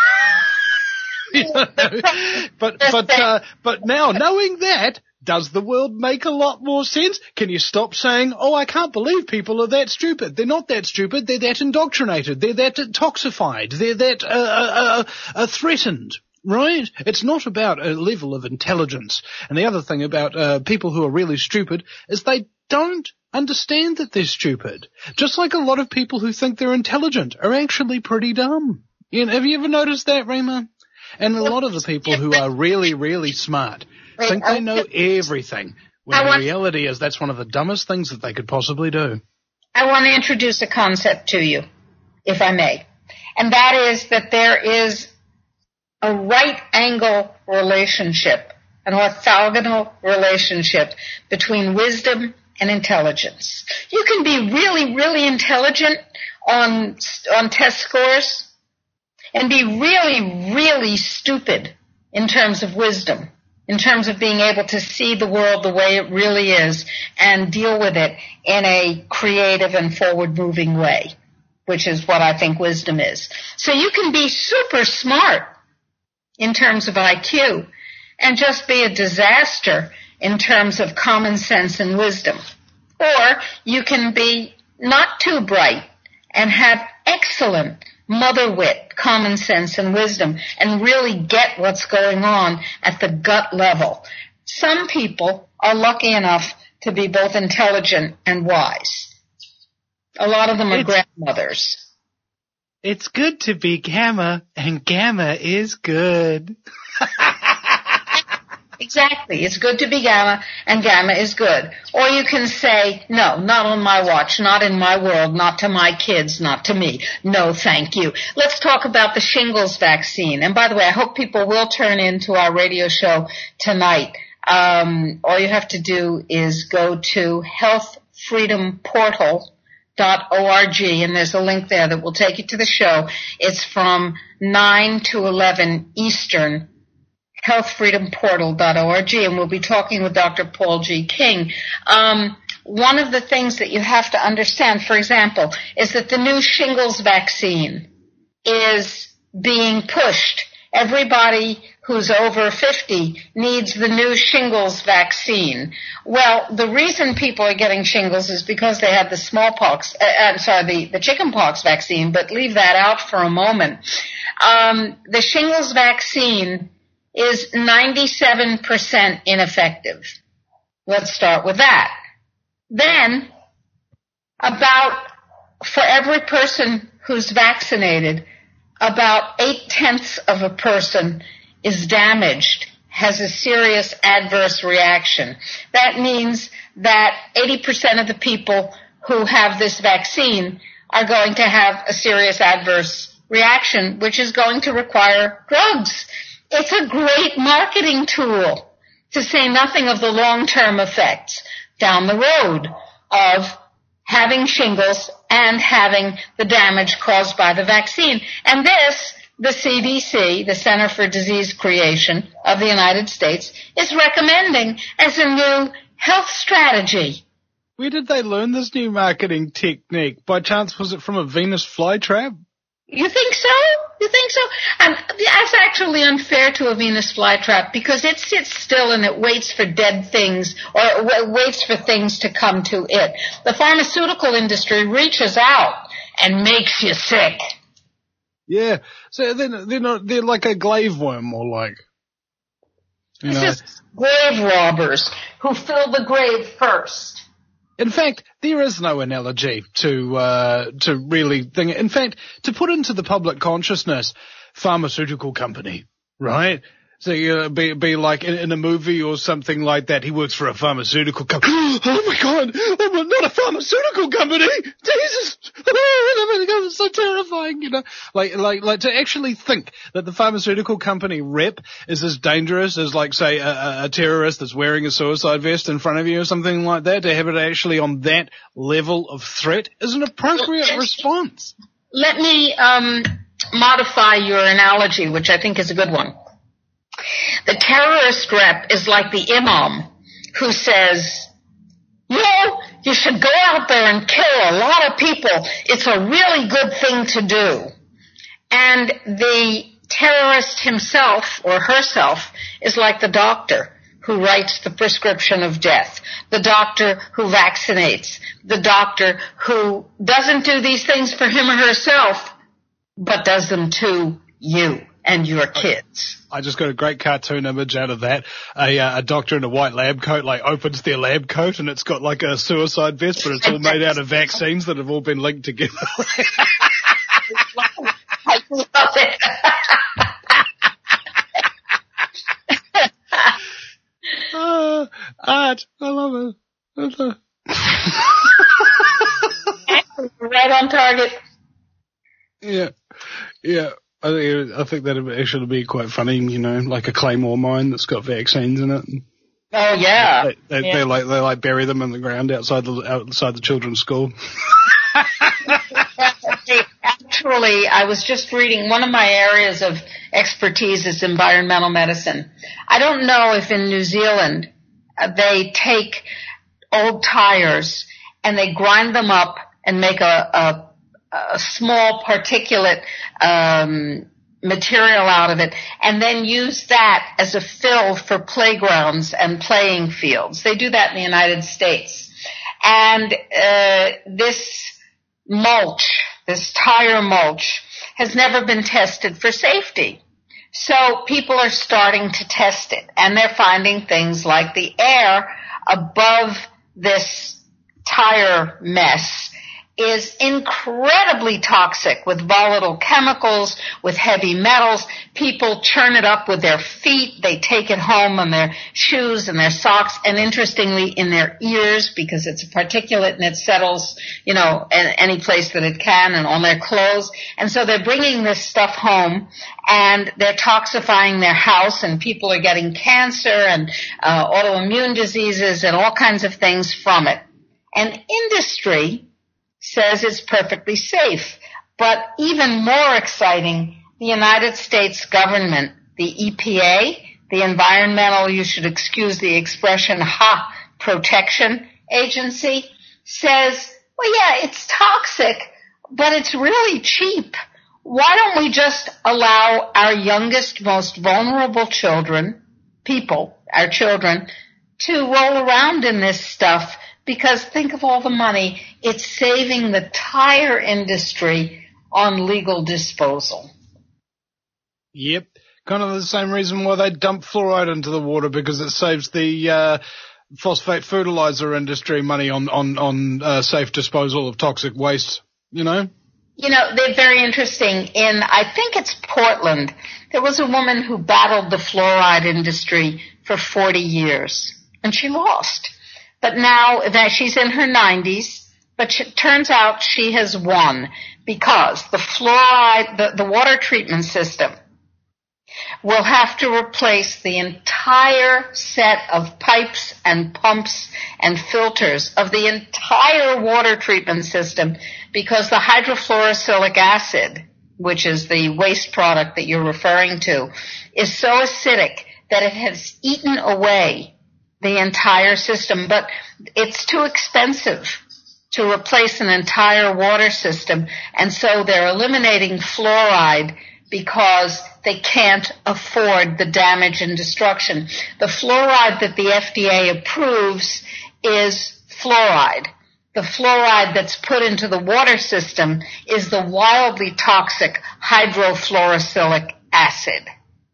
But now, knowing that, does the world make a lot more sense? Can you stop saying, "Oh, I can't believe people are that stupid"? They're not that stupid. They're that indoctrinated. They're that toxified. They're that threatened. Right? It's not about a level of intelligence. And the other thing about people who are really stupid is they don't understand that they're stupid. Just like a lot of people who think they're intelligent are actually pretty dumb. Have you ever noticed that, Rima? And a lot of the people who are really, really smart think they know everything, when the reality is that's one of the dumbest things that they could possibly do. I want to introduce a concept to you, if I may. And that is that there is a right angle relationship, an orthogonal relationship between wisdom and intelligence. You can be really, really intelligent on test scores and be really, really stupid in terms of wisdom, in terms of being able to see the world the way it really is and deal with it in a creative and forward-moving way, which is what I think wisdom is. So you can be super smart in terms of IQ and just be a disaster in terms of common sense and wisdom. Or you can be not too bright and have excellent mother wit, common sense, and wisdom, and really get what's going on at the gut level. Some people are lucky enough to be both intelligent and wise. A lot of them are grandmothers. It's good to be Gamma, and Gamma is good. Exactly. It's good to be Gamma, and Gamma is good. Or you can say, no, not on my watch, not in my world, not to my kids, not to me. No, thank you. Let's talk about the shingles vaccine. And by the way, I hope people will turn into our radio show tonight. All you have to do is go to healthfreedomportal.org, and there's a link there that will take you to the show. It's from 9 to 11 Eastern, healthfreedomportal.org, and we'll be talking with Dr. Paul G. King. One of the things that you have to understand, for example, is that the new shingles vaccine is being pushed. Everybody who's over 50 needs the new shingles vaccine. Well, the reason people are getting shingles is because they had the the chickenpox vaccine, but leave that out for a moment. The shingles vaccine is 97% ineffective. Let's start with that. Then, for every person who's vaccinated, about 0.8 of a person is damaged, has a serious adverse reaction. That means that 80% of the people who have this vaccine are going to have a serious adverse reaction, which is going to require drugs. It's a great marketing tool, to say nothing of the long-term effects down the road of having shingles and having the damage caused by the vaccine. And this, the CDC, the Center for Disease Creation of the United States, is recommending as a new health strategy. Where did they learn this new marketing technique? By chance, was it from a Venus flytrap? You think so? You think so? And that's actually unfair to a Venus flytrap because it sits still and it waits for dead things or waits for things to come to it. The pharmaceutical industry reaches out and makes you sick. Yeah. So they're like a glaive worm, more like. It's just grave robbers who fill the grave first. In fact, there is no analogy to really think. In fact, to put into the public consciousness, pharmaceutical company, right? So be like in a movie or something like that. He works for a pharmaceutical company. Oh my God! I'm not a pharmaceutical company. Jesus! Oh my God, it's so terrifying. You know, like to actually think that the pharmaceutical company rep is as dangerous as, like, say, a terrorist that's wearing a suicide vest in front of you or something like that. To have it actually on that level of threat is an appropriate response. Let me modify your analogy, which I think is a good one. The terrorist rep is like the imam who says, you should go out there and kill a lot of people. It's a really good thing to do. And the terrorist himself or herself is like the doctor who writes the prescription of death, the doctor who vaccinates, the doctor who doesn't do these things for him or herself, but does them to you and your kids. I just got a great cartoon image out of that. A doctor in a white lab coat, like, opens their lab coat and it's got like a suicide vest, but it's all made out of vaccines that have all been linked together. I Love it. Art, I love it. Right on target. Yeah. I think that'd actually be quite funny, like a Claymore mine that's got vaccines in it. Oh yeah. They like bury them in the ground outside the children's school. Actually, I was just reading, one of my areas of expertise is environmental medicine. I don't know if in New Zealand they take old tires and they grind them up and make a small particulate material out of it, and then use that as a fill for playgrounds and playing fields. They do that in the United States. And this tire mulch, has never been tested for safety. So people are starting to test it, and they're finding things like the air above this tire mess is incredibly toxic with volatile chemicals, with heavy metals. People churn it up with their feet. They take it home on their shoes and their socks, and interestingly in their ears, because it's a particulate and it settles, any place that it can, and on their clothes. And so they're bringing this stuff home and they're toxifying their house, and people are getting cancer and autoimmune diseases and all kinds of things from it. And industry says it's perfectly safe. But even more exciting, the United States government, the EPA, the Environmental, you should excuse the expression, Protection Agency, says, well, yeah, it's toxic, but it's really cheap. Why don't we just allow our youngest, most vulnerable our children, to roll around in this stuff? Because think of all the money it's saving the tire industry on legal disposal. Yep. Kind of the same reason why they dump fluoride into the water, because it saves the phosphate fertilizer industry money on safe disposal of toxic waste, they're very interesting. I think it's Portland, there was a woman who battled the fluoride industry for 40 years, and she lost. But now that she's in her 90s, but it turns out she has won, because the fluoride, the water treatment system will have to replace the entire set of pipes and pumps and filters of the entire water treatment system, because the hydrofluorosilicic acid, which is the waste product that you're referring to, is so acidic that it has eaten away the entire system. But it's too expensive to replace an entire water system, and so they're eliminating fluoride because they can't afford the damage and destruction. The fluoride that the FDA approves is fluoride. The fluoride that's put into the water system is the wildly toxic hydrofluorosilicic acid.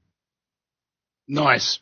Nice.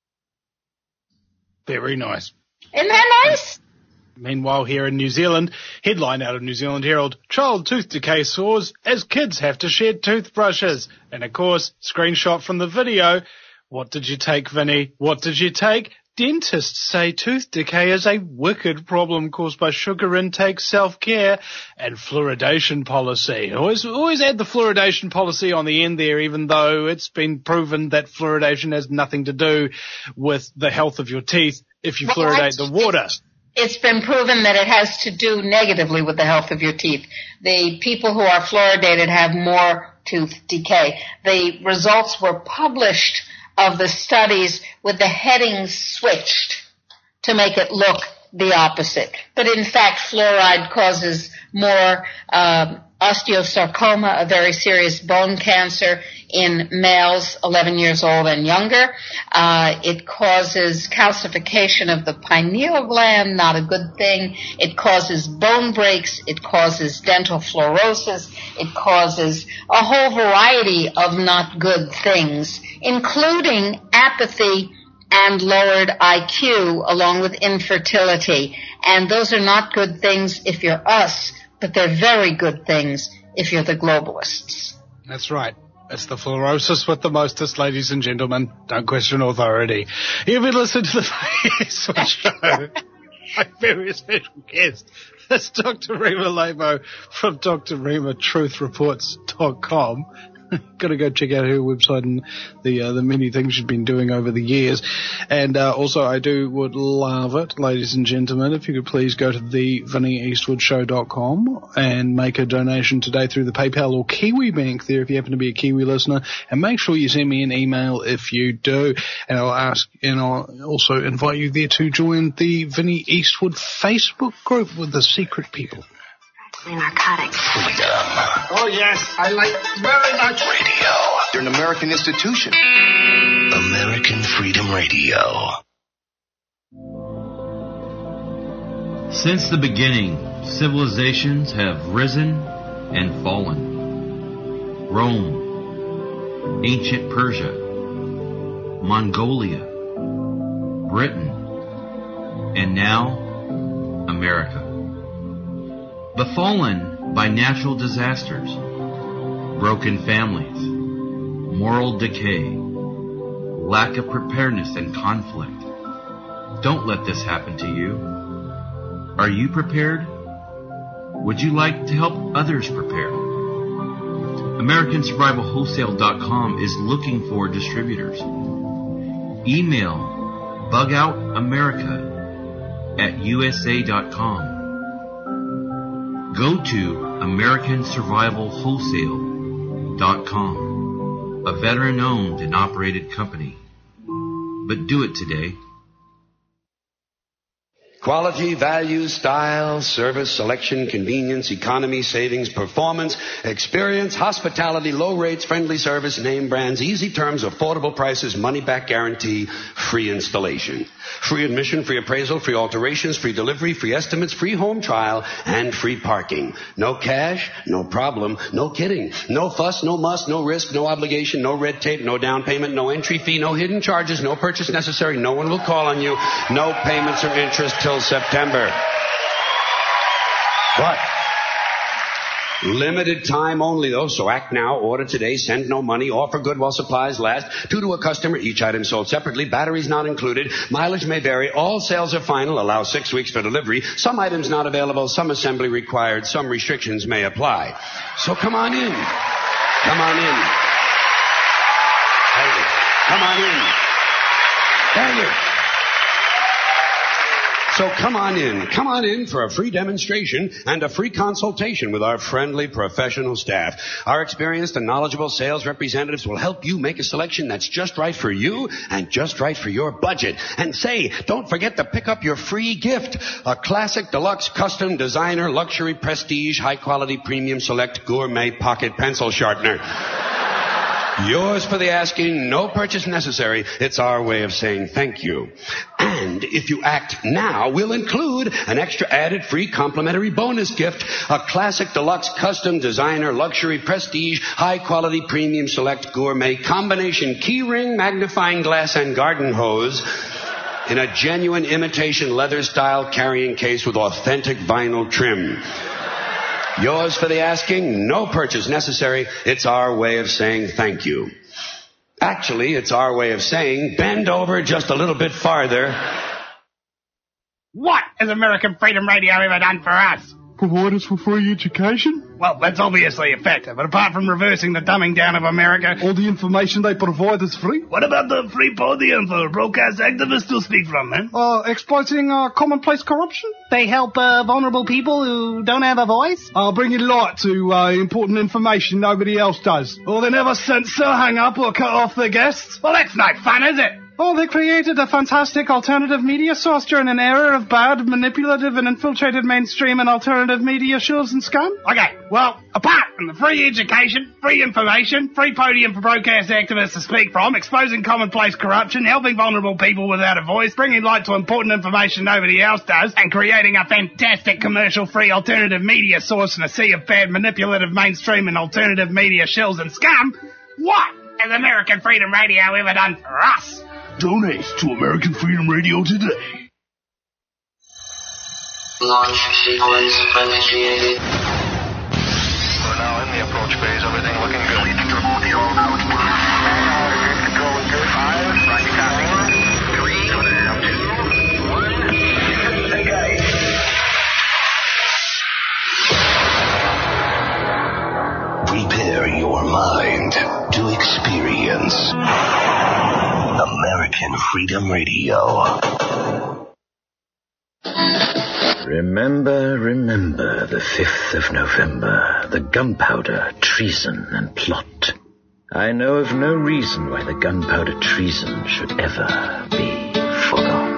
Very nice. Isn't that nice? Meanwhile, here in New Zealand, headline out of New Zealand Herald, child tooth decay soars as kids have to share toothbrushes. And of course, screenshot from the video. What did you take, Vinny? What did you take? Dentists say tooth decay is a wicked problem caused by sugar intake, self-care, and fluoridation policy. Always add the fluoridation policy on the end there, even though it's been proven that fluoridation has nothing to do with the health of your teeth if you fluoridate the water. It's been proven that it has to do negatively with the health of your teeth. The people who are fluoridated have more tooth decay. The results were published of the studies with the headings switched to make it look the opposite. But in fact, fluoride causes more osteosarcoma, a very serious bone cancer in males 11 years old and younger. It causes calcification of the pineal gland, not a good thing. It causes bone breaks. It causes dental fluorosis. It causes a whole variety of not good things, including apathy and lowered IQ, along with infertility. And those are not good things if you're us, but they're very good things if you're the globalists. That's right. It's the fluorosis with the mostest, ladies and gentlemen. Don't question authority. You've been listening to the Facebook Show. My very special guest is Dr. Rima Labo from drrimatruthreports.com. Got to go check out her website and the many things she's been doing over the years. And also, I would love it, ladies and gentlemen, if you could please go to the VinnyEastwoodshow.com and make a donation today through the PayPal or Kiwi Bank there if you happen to be a Kiwi listener. And make sure you send me an email if you do. And I'll also invite you there to join the Vinny Eastwood Facebook group with the secret people. Narcotics. Freedom. Oh, yes, I like very much. Radio. You're an American institution. American Freedom Radio. Since the beginning, civilizations have risen and fallen. Rome, ancient Persia, Mongolia, Britain, and now America. Befallen by natural disasters, broken families, moral decay, lack of preparedness and conflict. Don't let this happen to you. Are you prepared? Would you like to help others prepare? AmericanSurvivalWholesale.com is looking for distributors. Email bugoutamerica@usa.com. Go to AmericanSurvivalWholesale.com, a veteran-owned and operated company. But do it today. Quality, value, style, service, selection, convenience, economy, savings, performance, experience, hospitality, low rates, friendly service, name brands, easy terms, affordable prices, money-back guarantee, free installation. Free admission, free appraisal, free alterations, free delivery, free estimates, free home trial, and free parking. No cash, no problem, no kidding. No fuss, no muss, no risk, no obligation, no red tape, no down payment, no entry fee, no hidden charges, no purchase necessary. No one will call on you. No payments or interest till September. But limited time only, though, so act now, order today, send no money, offer good while supplies last, 2 to a customer, each item sold separately, batteries not included, mileage may vary, all sales are final, allow 6 weeks for delivery, some items not available, some assembly required, some restrictions may apply. So come on in. Come on in. Come on in. There you. So come on in for a free demonstration and a free consultation with our friendly professional staff. Our experienced and knowledgeable sales representatives will help you make a selection that's just right for you and just right for your budget. And say, don't forget to pick up your free gift, a classic, deluxe, custom, designer, luxury, prestige, high quality, premium, select, gourmet pocket pencil sharpener. Yours for the asking, no purchase necessary. It's our way of saying thank you. And if you act now, we'll include an extra added free complimentary bonus gift, a classic, deluxe, custom, designer, luxury, prestige, high quality, premium, select, gourmet, combination key ring, magnifying glass, and garden hose in a genuine imitation leather style carrying case with authentic vinyl trim. Yours for the asking, no purchase necessary. It's our way of saying thank you. Actually, it's our way of saying bend over just a little bit farther. What has American Freedom Radio ever done for us? Provide us for free education? Well, that's obviously effective, but apart from reversing the dumbing down of America... All the information they provide is free? What about the free podium for broadcast activists to speak from, man? Exploiting commonplace corruption? They help vulnerable people who don't have a voice? Bringing light to important information nobody else does. Or they never censor, hang up, or cut off their guests. Well, that's no fun, is it? Oh, they created a fantastic alternative media source during an era of bad, manipulative, and infiltrated mainstream and alternative media shows and scam. Okay, well, apart from the free education, free information, free podium for broadcast activists to speak from, exposing commonplace corruption, helping vulnerable people without a voice, bringing light to important information nobody else does, and creating a fantastic commercial-free alternative media source in a sea of bad, manipulative mainstream and alternative media shills and scum, what has American Freedom Radio ever done for us? Donate to American Freedom Radio today. Launch sequence initiated. We're now in the approach phase. Everything looking good. American Freedom Radio. Remember, remember the 5th of November, the gunpowder, treason, and plot. I know of no reason why the gunpowder treason should ever be forgot.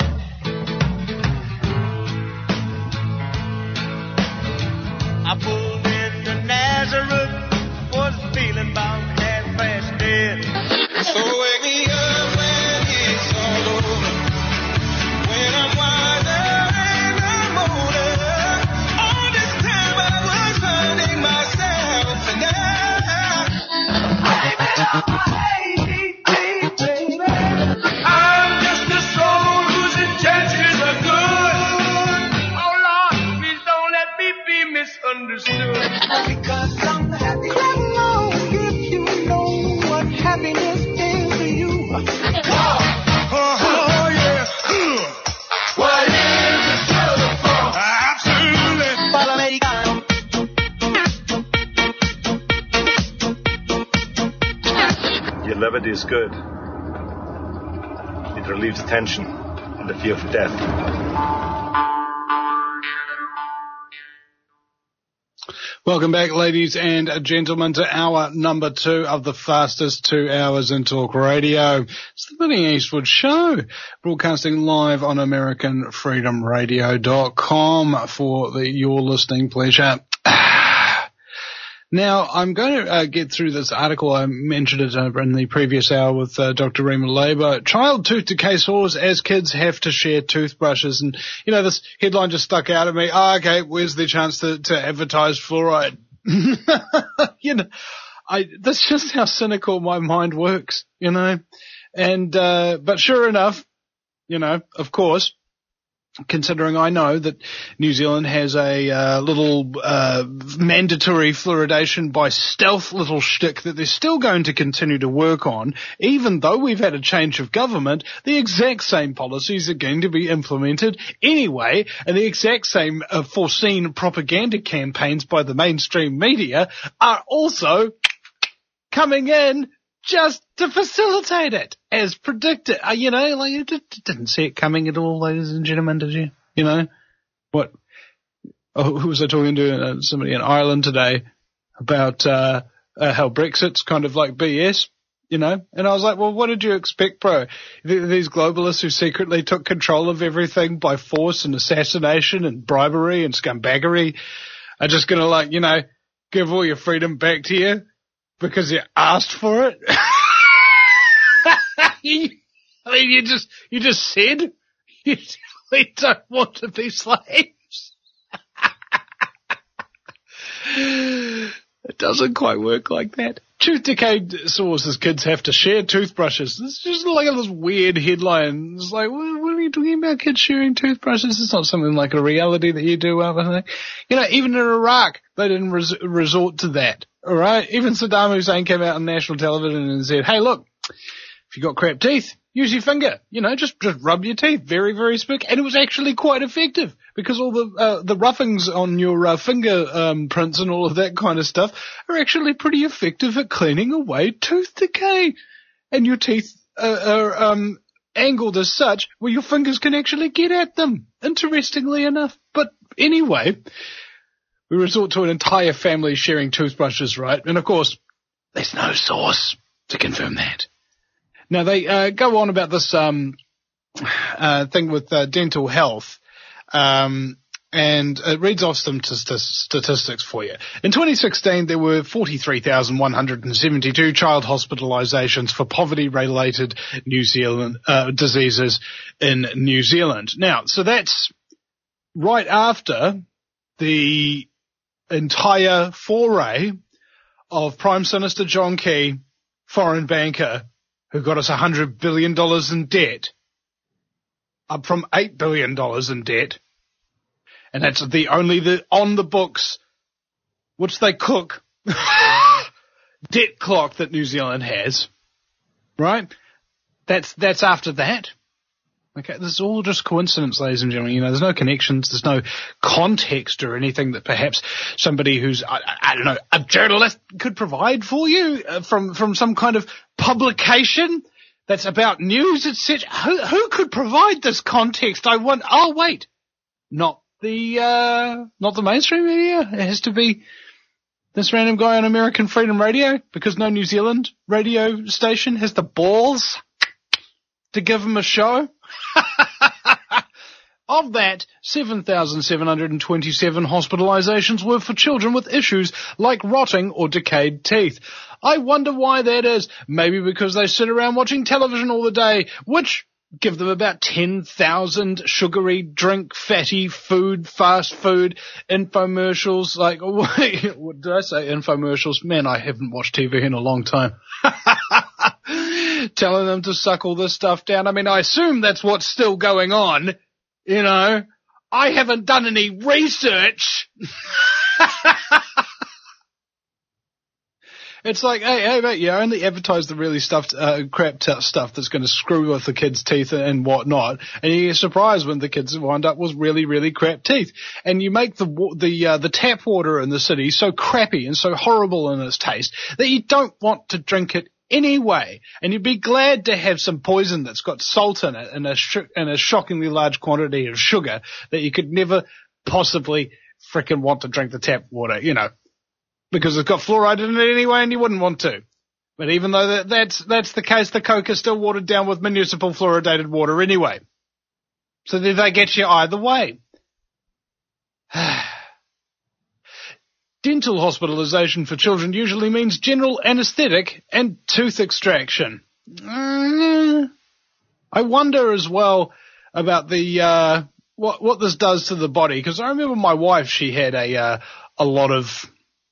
I pulled into Nazareth, was feeling about half past dead. So wake me up when it's all over, when I'm wiser in the morning. All this time I was finding myself, and I'm just a soul whose intentions are good. Oh Lord, please don't let me be misunderstood. Because I'm happy. Clap along if you know what happiness is to you. Oh yeah. What is the struggle for? Absolutely. Follow Americano. Your levity is good. It relieves tension and the fear of death. Welcome back, ladies and gentlemen, to hour number 2 of the fastest 2 hours in talk radio. It's the Vinnie Eastwood Show, broadcasting live on AmericanFreedomRadio.com for your listening pleasure. Now, I'm going to get through this article. I mentioned it in the previous hour with Dr. Rima Labour. Child tooth decay soars as kids have to share toothbrushes. And, you know, this headline just stuck out at me. Oh, okay, where's the chance to advertise fluoride? You know, that's just how cynical my mind works, you know. And, but sure enough, you know, of course, considering I know that New Zealand has a little mandatory fluoridation by stealth little shtick that they're still going to continue to work on, even though we've had a change of government, the exact same policies are going to be implemented anyway, and the exact same foreseen propaganda campaigns by the mainstream media are also coming in just to facilitate it, as predicted. You know, like, you didn't see it coming at all, ladies and gentlemen, did you? You know? What? Oh, who was I talking to? Somebody in Ireland today about how Brexit's kind of like BS, you know? And I was like, well, what did you expect, bro? These globalists who secretly took control of everything by force and assassination and bribery and scumbaggery are just gonna, like, you know, give all your freedom back to you because you asked for it? I mean, you just said you really don't want to be slaves. It doesn't quite work like that. Tooth decay soars as kids have to share toothbrushes. It's just like this weird headline. It's like, what are you talking about, kids sharing toothbrushes? It's not something like a reality that you do. You know, even in Iraq, they didn't resort to that. All right? Even Saddam Hussein came out on national television and said, hey, look, if you got crap teeth, use your finger. You know, just rub your teeth. Very, very spick. And it was actually quite effective because all the roughings on your finger prints and all of that kind of stuff are actually pretty effective at cleaning away tooth decay. And your teeth are angled as such where your fingers can actually get at them, interestingly enough. But anyway, we resort to an entire family sharing toothbrushes, right? And of course, there's no source to confirm that. Now, they go on about this thing with dental health, and it reads off some statistics for you. In 2016, there were 43,172 child hospitalizations for poverty-related New Zealand diseases in New Zealand. Now, so that's right after the entire foray of Prime Minister John Key, foreign banker, who got us $100 billion in debt, up from $8 billion in debt. And that's the on the books, which they cook, debt clock that New Zealand has, right? That's after that. Okay, this is all just coincidence, ladies and gentlemen. You know, there's no connections, there's no context or anything that perhaps somebody who's, I don't know, a journalist could provide for you from some kind of publication that's about news, etc. Who could provide this context? Oh, wait. Not the mainstream media. It has to be this random guy on American Freedom Radio, because no New Zealand radio station has the balls to give him a show. Of that, 7,727 hospitalizations were for children with issues like rotting or decayed teeth. I wonder why that is. Maybe because they sit around watching television all the day, which give them about 10,000 sugary, drink, fatty food, fast food, infomercials. Like, what did I say? Infomercials? Man, I haven't watched TV in a long time. Telling them to suck all this stuff down. I mean, I assume that's what's still going on. You know, I haven't done any research. It's like, hey, mate, you only advertise the really crap stuff that's going to screw with the kids' teeth and whatnot, and you get surprised when the kids wind up with really, really crap teeth. And you make the tap water in the city so crappy and so horrible in its taste that you don't want to drink it anyway, and you'd be glad to have some poison that's got salt in it and a shockingly large quantity of sugar that you could never possibly frickin' want to drink the tap water, you know, because it's got fluoride in it anyway and you wouldn't want to. But even though that's the case, the Coke is still watered down with municipal fluoridated water anyway. So did they get you either way? Dental hospitalization for children usually means general anesthetic and tooth extraction. I wonder as well about the what this does to the body, because I remember my wife, she had a lot of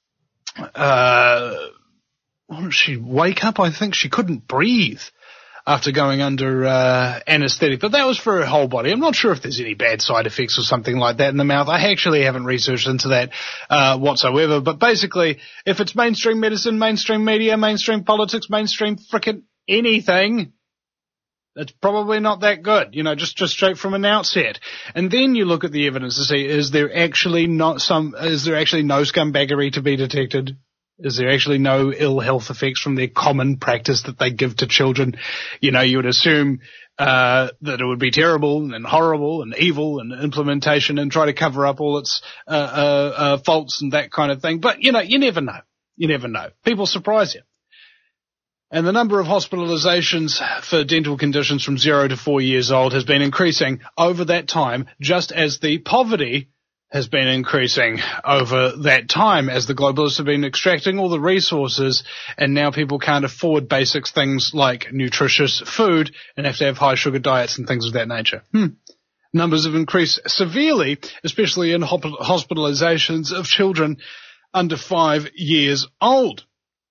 she'd wake up, I think she couldn't breathe after going under anesthetic, but that was for her whole body. I'm not sure if there's any bad side effects or something like that in the mouth. I actually haven't researched into that whatsoever, but basically, if it's mainstream medicine, mainstream media, mainstream politics, mainstream frickin' anything, it's probably not that good, you know, just straight from an outset. And then you look at the evidence to see, is there actually no scumbaggery to be detected? Is there actually no ill health effects from their common practice that they give to children? You know, you would assume that it would be terrible and horrible and evil and implementation and try to cover up all its faults and that kind of thing. But, you know, you never know. You never know. People surprise you. And the number of hospitalizations for dental conditions from 0 to 4 years old has been increasing over that time, just as the poverty has been increasing over that time as the globalists have been extracting all the resources, and now people can't afford basic things like nutritious food and have to have high sugar diets and things of that nature. Numbers have increased severely, especially in hospitalizations of children under 5 years old.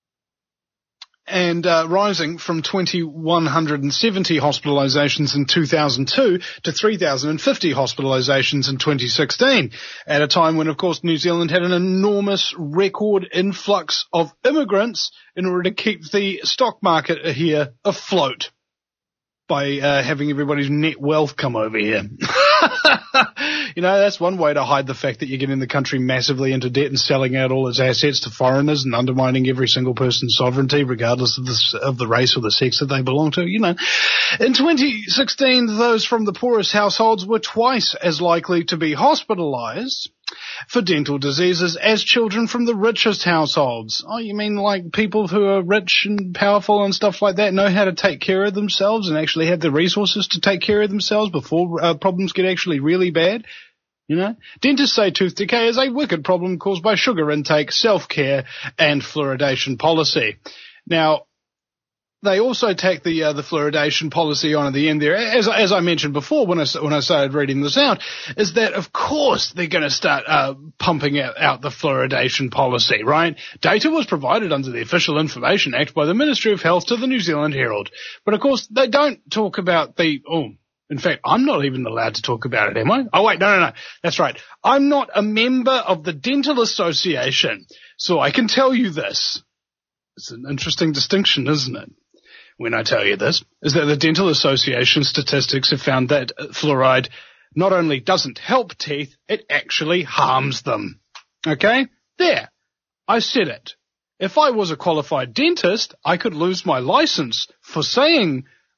And rising from 2,170 hospitalizations in 2002 to 3,050 hospitalizations in 2016, at a time when, of course, New Zealand had an enormous record influx of immigrants in order to keep the stock market here afloat by having everybody's net wealth come over here. You know, that's one way to hide the fact that you're getting the country massively into debt and selling out all its assets to foreigners and undermining every single person's sovereignty, regardless of the race or the sex that they belong to, you know. In 2016, those from the poorest households were twice as likely to be hospitalized for dental diseases as children from the richest households. Oh, you mean like people who are rich and powerful and stuff like that know how to take care of themselves and actually have the resources to take care of themselves before problems get actually really bad? You know, dentists say tooth decay is a wicked problem caused by sugar intake, self-care, and fluoridation policy. Now, they also take the fluoridation policy on at the end there, as I mentioned before when I started reading this out, is that of course they're going to start pumping out the fluoridation policy, right? Data was provided under the Official Information Act by the Ministry of Health to the New Zealand Herald, but of course they don't talk about in fact, I'm not even allowed to talk about it, am I? Oh, wait, no. That's right. I'm not a member of the Dental Association, so I can tell you this. It's an interesting distinction, isn't it? When I tell you this, is that the Dental Association statistics have found that fluoride not only doesn't help teeth, it actually harms them. Okay? There. I said it. If I was a qualified dentist, I could lose my license for saying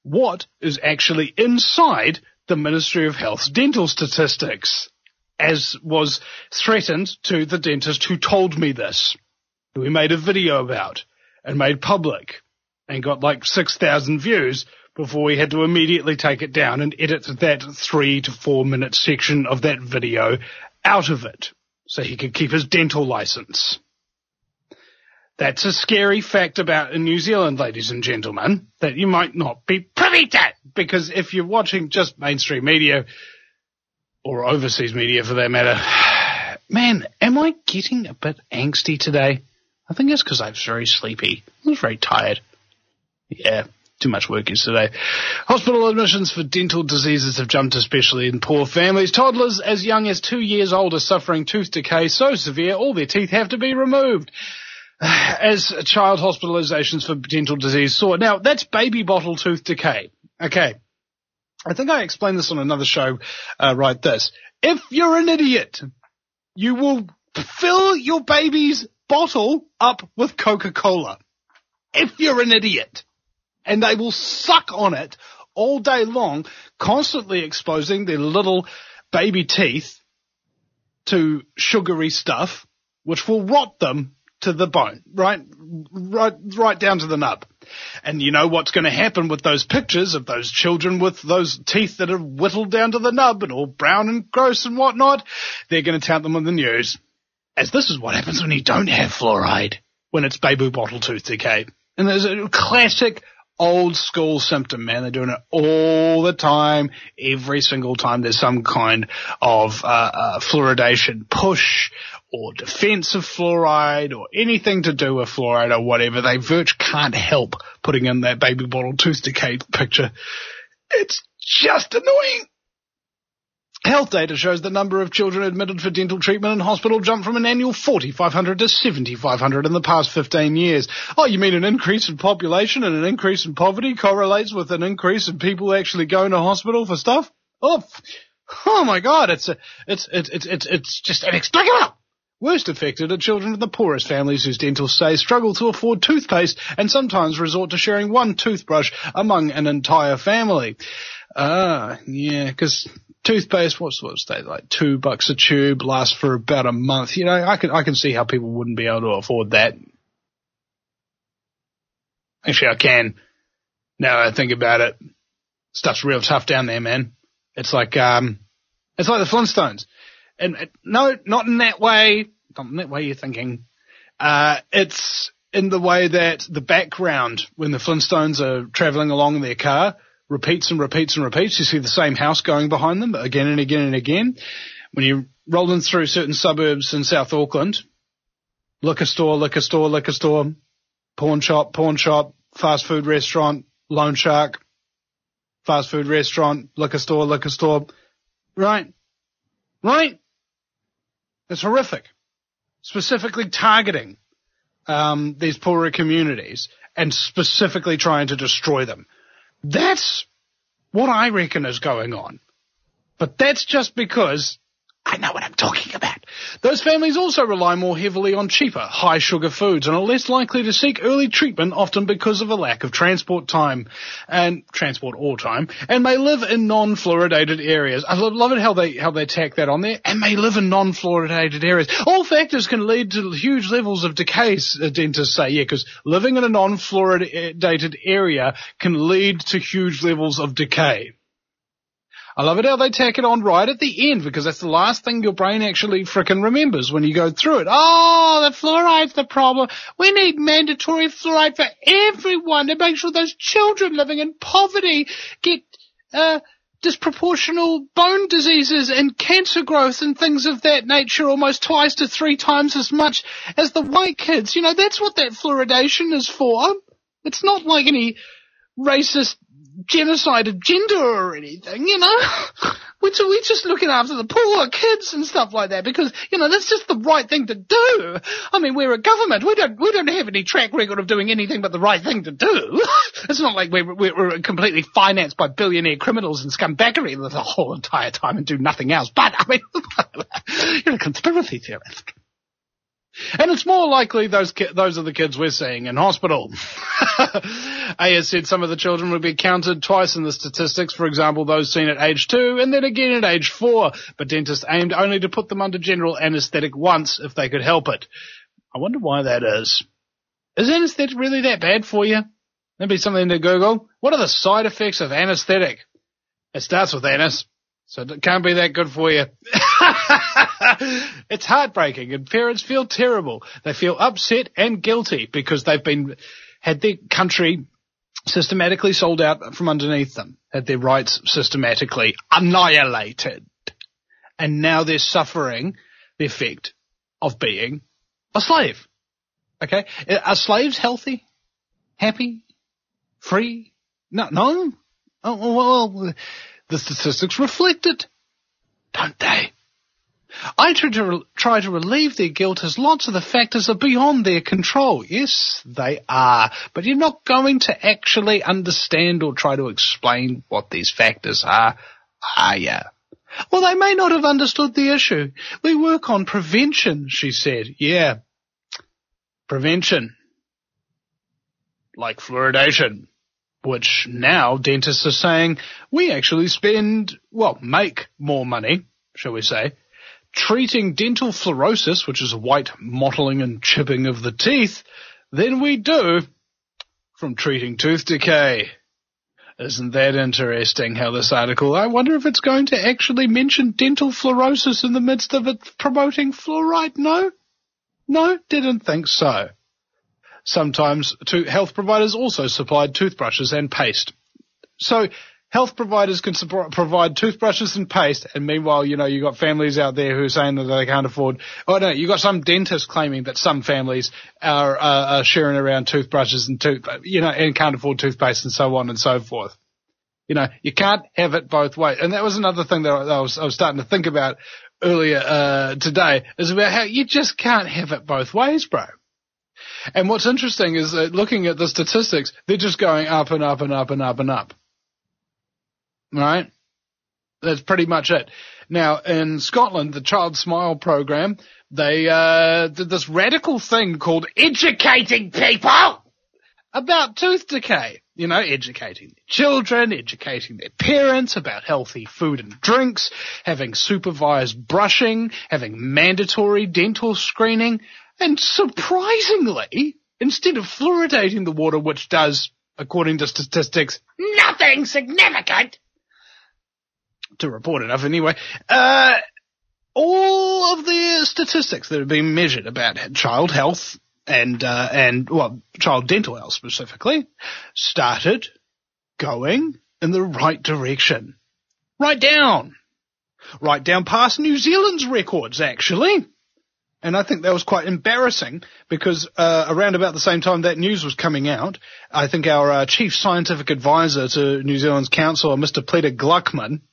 what is actually inside the Ministry of Health's dental statistics, as was threatened to the dentist who told me this, who we made a video about and made public and got like 6,000 views before we had to immediately take it down and edit that 3 to 4 minute section of that video out of it so he could keep his dental license. That's a scary fact about in New Zealand, ladies and gentlemen, that you might not be privy to, because if you're watching just mainstream media, or overseas media for that matter, man, am I getting a bit angsty today? I think it's because I was very sleepy. I was very tired. Yeah, too much work yesterday. Hospital admissions for dental diseases have jumped, especially in poor families. Toddlers as young as 2 years old are suffering tooth decay so severe all their teeth have to be removed, as child hospitalizations for dental disease soar. Now, that's baby bottle tooth decay. Okay. I think I explained this on another show, right this. If you're an idiot, you will fill your baby's bottle up with Coca-Cola. If you're an idiot. And they will suck on it all day long, constantly exposing their little baby teeth to sugary stuff, which will rot them to the bone, right down to the nub. And you know what's going to happen with those pictures of those children with those teeth that are whittled down to the nub and all brown and gross and whatnot? They're going to tout them on the news, as this is what happens when you don't have fluoride, when it's baby bottle tooth decay. And there's a classic old school symptom, man. They're doing it all the time. Every single time there's some kind of fluoridation push or defense of fluoride or anything to do with fluoride or whatever, they virtually can't help putting in that baby bottle tooth decay picture. It's just annoying. Health data shows the number of children admitted for dental treatment in hospital jumped from an annual 4,500 to 7,500 in the past 15 years. Oh, you mean an increase in population and an increase in poverty correlates with an increase in people actually going to hospital for stuff? Oh my God, it's just inexplicable. Worst affected are children of the poorest families whose dental stays struggle to afford toothpaste and sometimes resort to sharing one toothbrush among an entire family. Yeah, because toothpaste, what's they like $2 a tube, lasts for about a month. You know, I can see how people wouldn't be able to afford that. Actually, I can. Now I think about it, stuff's real tough down there, man. It's like the Flintstones. And no, not in that way. Not in that way you're thinking. It's in the way that the background, when the Flintstones are traveling along in their car, repeats and repeats and repeats. You see the same house going behind them again and again and again. When you're rolling through certain suburbs in South Auckland, liquor store, pawn shop, fast food restaurant, loan shark, fast food restaurant, liquor store. Right? It's horrific. Specifically targeting these poorer communities and specifically trying to destroy them. That's what I reckon is going on. But that's just because I know what I'm talking about. Those families also rely more heavily on cheaper, high-sugar foods and are less likely to seek early treatment, often because of a lack of transport or time, and may live in non-fluoridated areas. I love it how they tack that on there, and may live in non-fluoridated areas. All factors can lead to huge levels of decay, dentists say, because living in a non-fluoridated area can lead to huge levels of decay. I love it how they tack it on right at the end, because that's the last thing your brain actually frickin' remembers when you go through it. Oh, the fluoride's the problem. We need mandatory fluoride for everyone to make sure those children living in poverty get disproportional bone diseases and cancer growth and things of that nature almost twice to 3 times as much as the white kids. You know, that's what that fluoridation is for. It's not like any racist genocide agenda or anything, you know. We're just looking after the poor kids and stuff like that because, you know, that's just the right thing to do. I mean, we're a government. We don't have any track record of doing anything but the right thing to do. It's not like we're completely financed by billionaire criminals and scumbaggery the whole entire time and do nothing else. But, I mean, you're a conspiracy theorist. And it's more likely those are the kids we're seeing in hospital. AS said some of the children would be counted twice in the statistics, for example, those seen at age 2 and then again at age 4, but dentists aimed only to put them under general anaesthetic once if they could help it. I wonder why that is. Is anaesthetic really that bad for you? That'd be something to Google. What are the side effects of anaesthetic? It starts with anus, so it can't be that good for you. It's heartbreaking, and parents feel terrible. They feel upset and guilty because they've had their country systematically sold out from underneath them, had their rights systematically annihilated, and now they're suffering the effect of being a slave. Okay? Are slaves healthy? Happy? Free? No? Oh, well, the statistics reflect it, don't they? I try to relieve their guilt as lots of the factors are beyond their control. Yes, they are. But you're not going to actually understand or try to explain what these factors are you? Well, they may not have understood the issue. We work on prevention, she said. Yeah, prevention. Like fluoridation, which now dentists are saying we actually make more money, shall we say, treating dental fluorosis, which is white mottling and chipping of the teeth, than we do from treating tooth decay. Isn't that interesting how this article, I wonder if it's going to actually mention dental fluorosis in the midst of it promoting fluoride? No, didn't think so. Sometimes health providers also supplied toothbrushes and paste. So health providers can provide toothbrushes and paste, and meanwhile, you got families out there who are saying that they can't afford. Oh no, you got some dentists claiming that some families are sharing around toothbrushes and and can't afford toothpaste and so on and so forth. You can't have it both ways. And that was another thing that I was starting to think about earlier today, is about how you just can't have it both ways, bro. And what's interesting is that looking at the statistics, they're just going up and up and up and up and up. Right? That's pretty much it. Now, in Scotland, the Child Smile program, they did this radical thing called educating people about tooth decay. Educating their children, educating their parents about healthy food and drinks, having supervised brushing, having mandatory dental screening, and surprisingly, instead of fluoridating the water, which does, according to statistics, nothing significant, to report enough anyway, all of the statistics that have been measured about child health and child dental health specifically started going in the right direction. Right down past New Zealand's records, actually. And I think that was quite embarrassing because around about the same time that news was coming out, I think our chief scientific advisor to New Zealand's council, Mr. Peter Gluckman,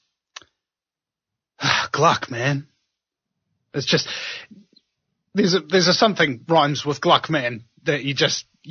Gluck, man. It's just, there's a something rhymes with Gluckman that you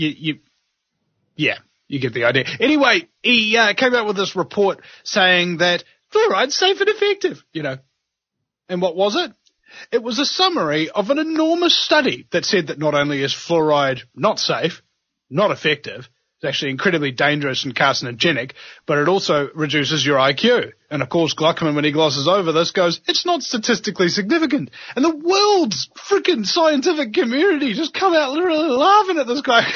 get the idea. Anyway, he came out with this report saying that fluoride's safe and effective, And what was it? It was a summary of an enormous study that said that not only is fluoride not safe, not effective, it's actually incredibly dangerous and carcinogenic, but it also reduces your IQ. And of course, Gluckman, when he glosses over this, goes, it's not statistically significant. And the world's freaking scientific community just come out literally laughing at this guy.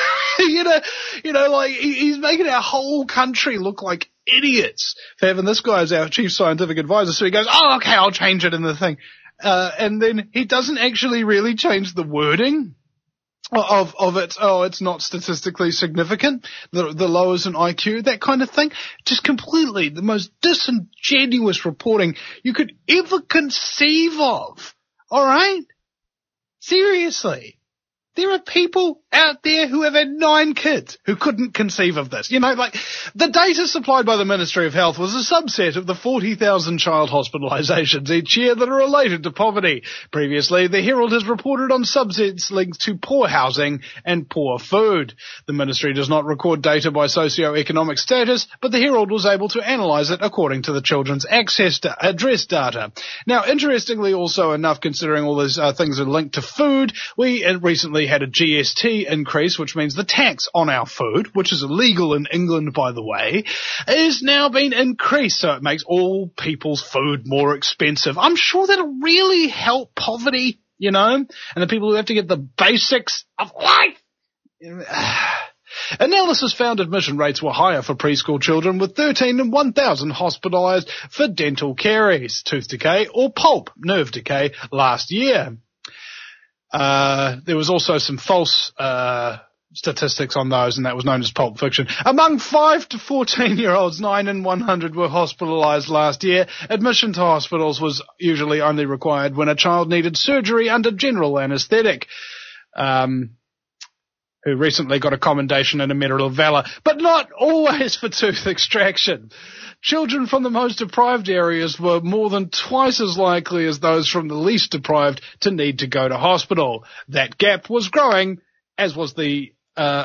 He's making our whole country look like idiots for having this guy as our chief scientific advisor. So he goes, oh, okay, I'll change it in the thing. And then he doesn't actually really change the wording of it. Oh, it's not statistically significant. The lowers in IQ, that kind of thing. Just completely the most disingenuous reporting you could ever conceive of. All right? Seriously. There are people out there who have had 9 kids who couldn't conceive of this. You know, like, the data supplied by the Ministry of Health was a subset of the 40,000 child hospitalisations each year that are related to poverty. Previously, the Herald has reported on subsets linked to poor housing and poor food. The ministry does not record data by socio-economic status, but the Herald was able to analyse it according to the Children's Access Address data. Now, interestingly also enough, considering all these things are linked to food, we recently had a GST increase, which means the tax on our food, which is illegal in England, by the way, is now been increased, so it makes all people's food more expensive. I'm sure that'll really help poverty, you know, and the people who have to get the basics of life. Analysis found admission rates were higher for preschool children, with 13 and 1,000 hospitalised for dental caries, tooth decay, or pulp, nerve decay, last year. There was also some false statistics on those, and that was known as Pulp Fiction. Among 5 to 14-year-olds, 9 in 100 were hospitalised last year. Admission to hospitals was usually only required when a child needed surgery under general anaesthetic. Who recently got a commendation and a Medal of Valor, but not always for tooth extraction. Children from the most deprived areas were more than twice as likely as those from the least deprived to need to go to hospital. That gap was growing, as was the,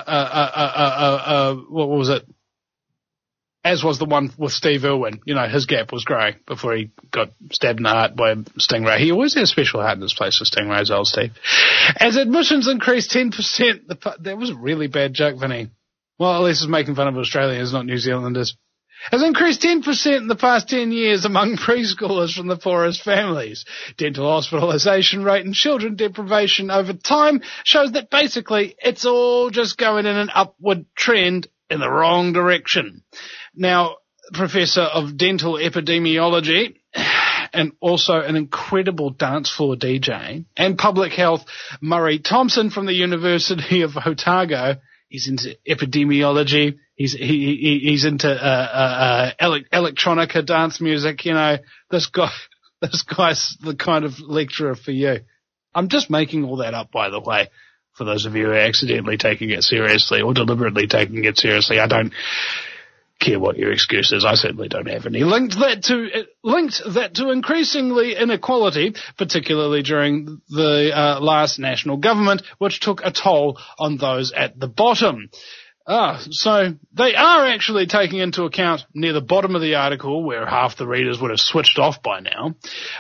what was it? As was the one with Steve Irwin. You know, his gap was growing before he got stabbed in the heart by Stingray. He always had a special heart in this place for Stingray's old Steve. As admissions increased 10%, that was a really bad joke, Vinny. Well, at least it's making fun of Australians, not New Zealanders. Has increased 10% in the past 10 years among preschoolers from the poorest families. Dental hospitalisation rate and children deprivation over time shows that basically it's all just going in an upward trend in the wrong direction. Now, Professor of Dental Epidemiology and also an incredible dance floor DJ and public health, Murray Thompson from the University of Otago. He's into epidemiology. He's into electronica dance music. You know, this guy's the kind of lecturer for you. I'm just making all that up, by the way, for those of you who are accidentally taking it seriously or deliberately taking it seriously. I don't care what your excuse is. I certainly don't have any. Linked that to increasingly inequality, particularly during the last national government, which took a toll on those at the bottom. So they are actually taking into account near the bottom of the article, where half the readers would have switched off by now.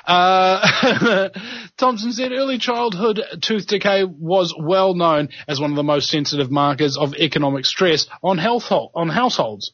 Thompson said early childhood tooth decay was well known as one of the most sensitive markers of economic stress on households.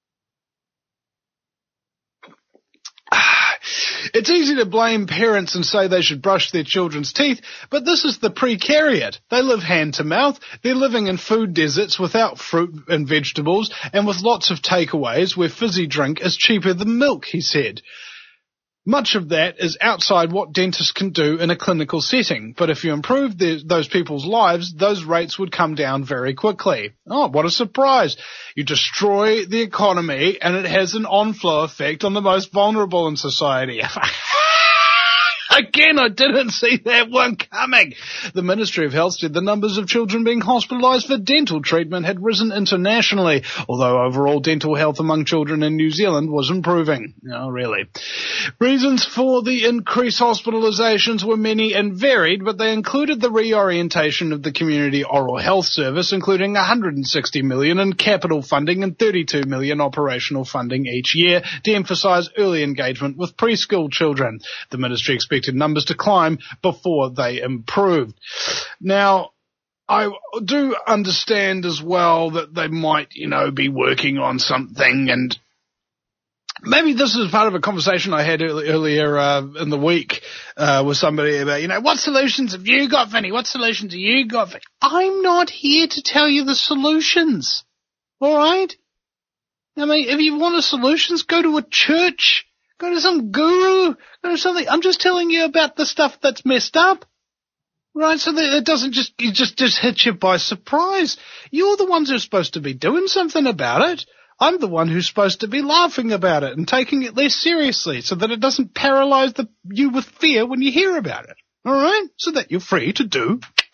It's easy to blame parents and say they should brush their children's teeth, but this is the precariat. They live hand to mouth. They're living in food deserts without fruit and vegetables and with lots of takeaways where fizzy drink is cheaper than milk, he said. Much of that is outside what dentists can do in a clinical setting, but if you improve those people's lives, those rates would come down very quickly. Oh, what a surprise. You destroy the economy and it has an on-flow effect on the most vulnerable in society. Again, I didn't see that one coming. The Ministry of Health said the numbers of children being hospitalised for dental treatment had risen internationally, although overall dental health among children in New Zealand was improving. Oh, really? Reasons for the increased hospitalisations were many and varied, but they included the reorientation of the Community Oral Health Service, including $160 million in capital funding and $32 million operational funding each year to emphasise early engagement with preschool children. The ministry expected numbers to climb before they improved. Now, I do understand as well that they might, be working on something, and maybe this is part of a conversation I had earlier in the week with somebody about, what solutions have you got, Vinny? What solutions have you got, Vinny? I'm not here to tell you the solutions, all right? I mean, if you want solutions, go to a church. Go to some guru, go to something. I'm just telling you about the stuff that's messed up, right? So that it doesn't just hit you by surprise. You're the ones who are supposed to be doing something about it. I'm the one who's supposed to be laughing about it and taking it less seriously so that it doesn't paralyze you with fear when you hear about it, all right? So that you're free to do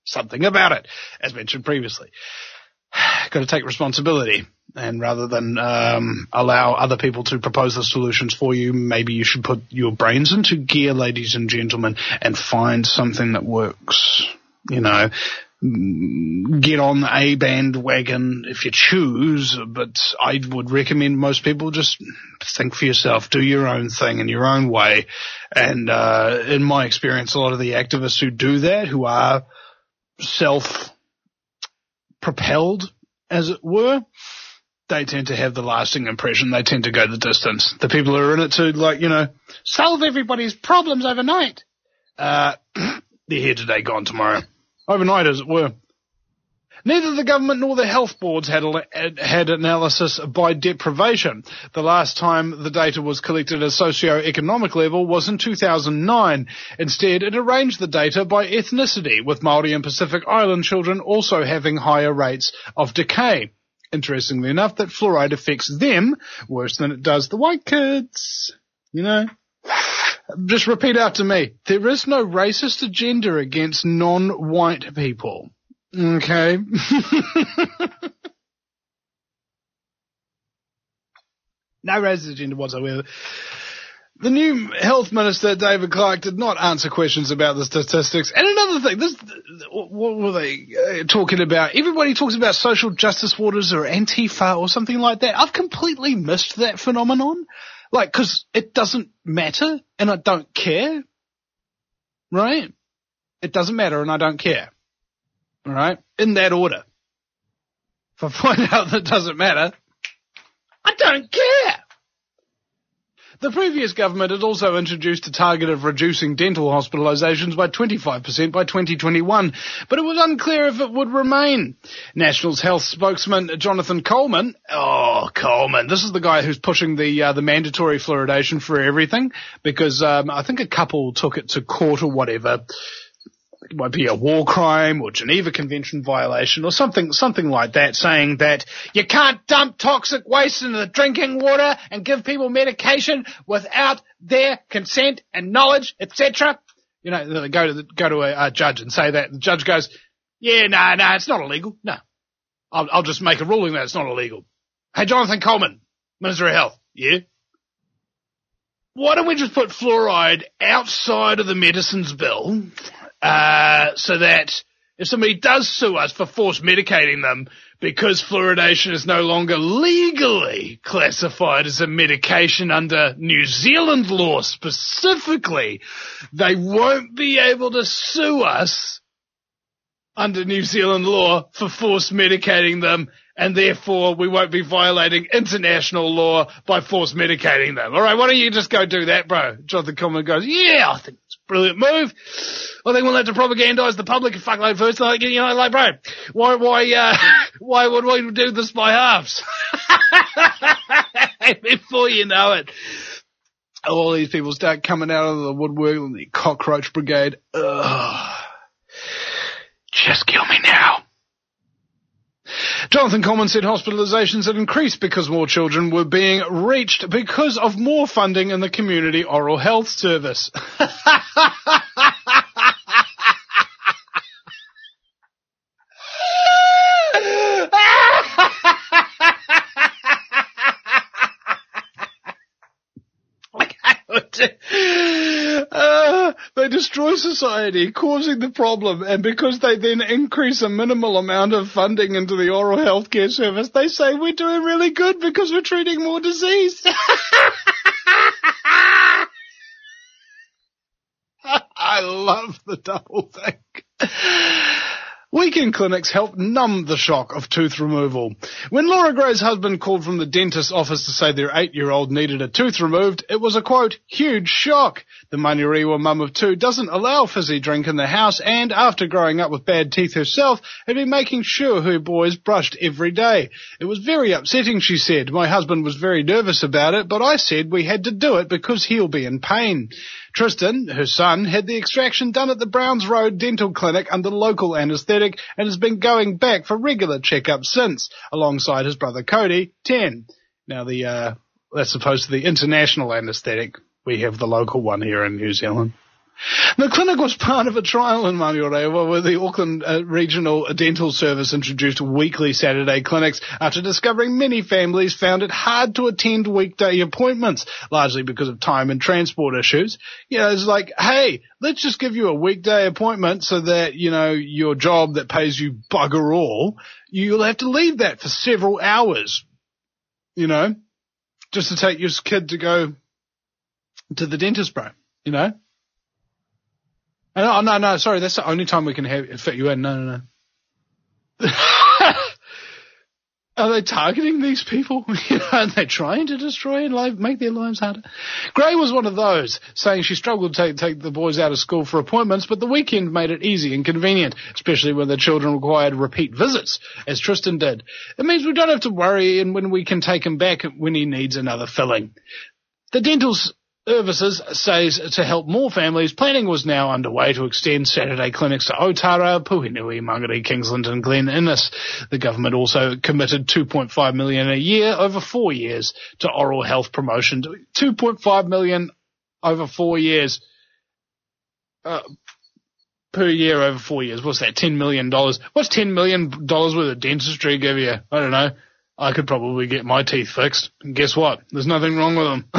something about it, as mentioned previously. Got to take responsibility, and rather than allow other people to propose the solutions for you, maybe you should put your brains into gear, ladies and gentlemen, and find something that works. You know, get on a bandwagon if you choose, but I would recommend most people just think for yourself, do your own thing in your own way. And in my experience, a lot of the activists who do that, who are self-propelled, as it were, they tend to have the lasting impression. They tend to go the distance. The people who are in it to, like, you know, solve everybody's problems overnight, they're here today, gone tomorrow. Overnight, as it were. Neither the government nor the health boards had analysis by deprivation. The last time the data was collected at a socio-economic level was in 2009. Instead, it arranged the data by ethnicity, with Māori and Pacific Island children also having higher rates of decay. Interestingly enough, that fluoride affects them worse than it does the white kids. You know? Just repeat after me. There is no racist agenda against non-white people. Okay. No racist agenda whatsoever. The new health minister, David Clark, did not answer questions about the statistics. And another thing, what were they talking about? Everybody talks about social justice warriors or Antifa or something like that. I've completely missed that phenomenon. Like, 'cause it doesn't matter and I don't care. Right? It doesn't matter and I don't care. All right? In that order. If I find out that it doesn't matter, I don't care. The previous government had also introduced a target of reducing dental hospitalizations by 25% by 2021, but it was unclear if it would remain. National's health spokesman Jonathan Coleman, this is the guy who's pushing the mandatory fluoridation for everything, because I think a couple took it to court or whatever. It might be a war crime or Geneva Convention violation or something like that, saying that you can't dump toxic waste into the drinking water and give people medication without their consent and knowledge, etc. You know, they go to a judge and say that. The judge goes, yeah, no, it's not illegal. No. I'll just make a ruling that it's not illegal. Hey, Jonathan Coleman, Minister of Health, yeah? Why don't we just put fluoride outside of the medicines bill, so that if somebody does sue us for force medicating them because fluoridation is no longer legally classified as a medication under New Zealand law specifically, they won't be able to sue us under New Zealand law for force medicating them, and therefore we won't be violating international law by force medicating them. All right, why don't you just go do that, bro? Jonathan Coleman goes, yeah, I think it's a brilliant move. I think we'll have to propagandize the public a fuckload first. Like, you know, like, bro, why would we do this by halves? Before you know it, all these people start coming out of the woodwork and the cockroach brigade. Ugh. Just kill me now. Jonathan Coleman said hospitalizations had increased because more children were being reached because of more funding in the community oral health service. They destroy society, causing the problem, and because they then increase a minimal amount of funding into the oral health care service, they say we're doing really good because we're treating more disease. I love the double think. Weekend clinics help numb the shock of tooth removal. When Laura Gray's husband called from the dentist's office to say their 8-year-old needed a tooth removed, it was a, quote, huge shock. The Manurewa mum of 2 doesn't allow fizzy drink in the house, and after growing up with bad teeth herself, had been making sure her boys brushed every day. It was very upsetting, she said. My husband was very nervous about it, but I said we had to do it because he'll be in pain. Tristan, her son, had the extraction done at the Browns Road Dental Clinic under local anaesthetic and has been going back for regular checkups since, alongside his brother Cody, 10. Now, that's opposed to the international anaesthetic. We have the local one here in New Zealand. The clinic was part of a trial in Manurewa where the Auckland Regional Dental Service introduced weekly Saturday clinics after discovering many families found it hard to attend weekday appointments, largely because of time and transport issues. You know, it's like, hey, let's just give you a weekday appointment so that, you know, your job that pays you bugger all, you'll have to leave that for several hours, you know, just to take your kid to go to the dentist, bro, you know? Oh, no, sorry, that's the only time we can fit you in. No. Are they targeting these people? You know, are they trying to destroy and make their lives harder? Gray was one of those, saying she struggled to take the boys out of school for appointments, but the weekend made it easy and convenient, especially when the children required repeat visits, as Tristan did. It means we don't have to worry and when we can take him back when he needs another filling. The dental services says to help more families, planning was now underway to extend Saturday clinics to Otara, Puhinui, Mangere, Kingsland and Glen Innes. The government also committed $2.5 million a year over 4 years to oral health promotion. $2.5 million over 4 years. Per year over 4 years. What's that, $10 million? What's $10 million worth of dentistry give you? I don't know. I could probably get my teeth fixed. And guess what? There's nothing wrong with them.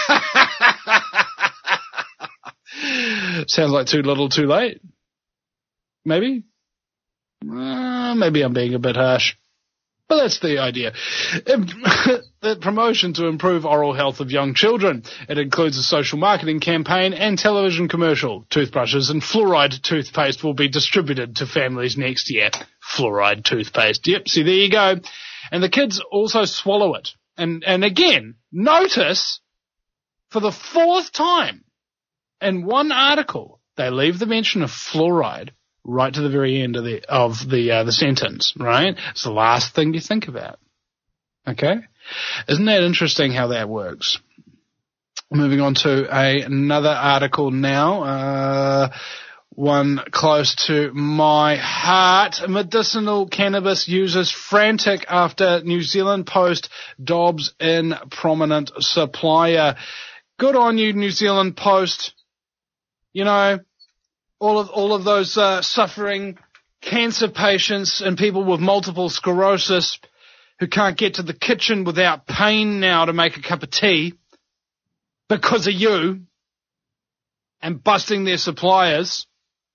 Sounds like too little, too late. Maybe? Maybe I'm being a bit harsh. But that's the idea. The promotion to improve oral health of young children. It includes a social marketing campaign and television commercial. Toothbrushes and fluoride toothpaste will be distributed to families next year. Fluoride toothpaste. Yep, see, there you go. And the kids also swallow it. And again, notice, for the fourth time in one article, they leave the mention of fluoride right to the very end of the sentence, right? It's the last thing you think about. Okay? Isn't that interesting how that works? Moving on to another article now, one close to my heart. Medicinal cannabis users frantic after New Zealand Post dobs in prominent supplier. Good on you, New Zealand Post. You know, all of those suffering cancer patients and people with multiple sclerosis who can't get to the kitchen without pain now to make a cup of tea because of you and busting their suppliers.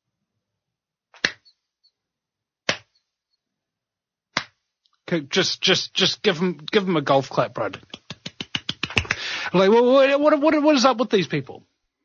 Just give them a golf clap, bro. Like, what is up with these people?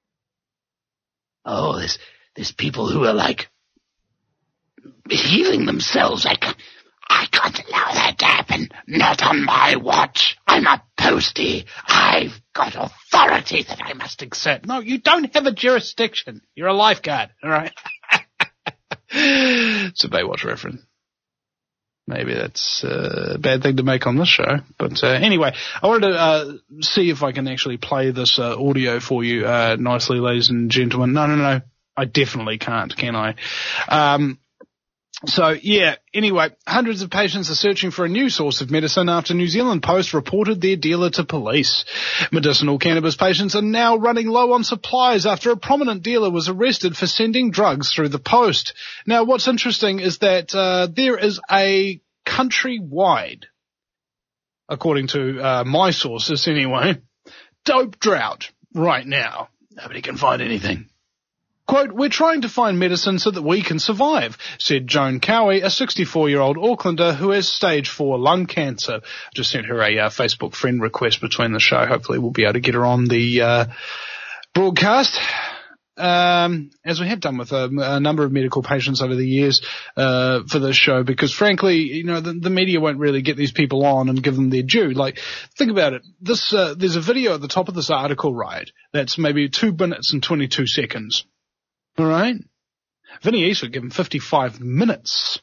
Oh, there's people who are like healing themselves. I can't allow that to happen. Not on my watch. I'm a postie. I've got authority that I must exert. No, you don't have a jurisdiction. You're a lifeguard, all right? It's a Baywatch reference. Maybe that's a bad thing to make on this show. But anyway, I wanted to see if I can actually play this audio for you nicely, ladies and gentlemen. No. I definitely can't, can I? So, yeah, anyway, hundreds of patients are searching for a new source of medicine after New Zealand Post reported their dealer to police. Medicinal cannabis patients are now running low on supplies after a prominent dealer was arrested for sending drugs through the post. Now, what's interesting is that there is a countrywide, according to my sources anyway, dope drought right now. Nobody can find anything. Quote, we're trying to find medicine so that we can survive, said Joan Cowie, a 64-year-old Aucklander who has stage 4 lung cancer. I just sent her a Facebook friend request between the show. Hopefully we'll be able to get her on the broadcast, as we have done with a number of medical patients over the years for this show, because frankly, you know, the media won't really get these people on and give them their due. Like, think about it. This there's a video at the top of this article, right, that's maybe 2 minutes and 22 seconds. All right? Vinnie Eastwood give him 55 minutes.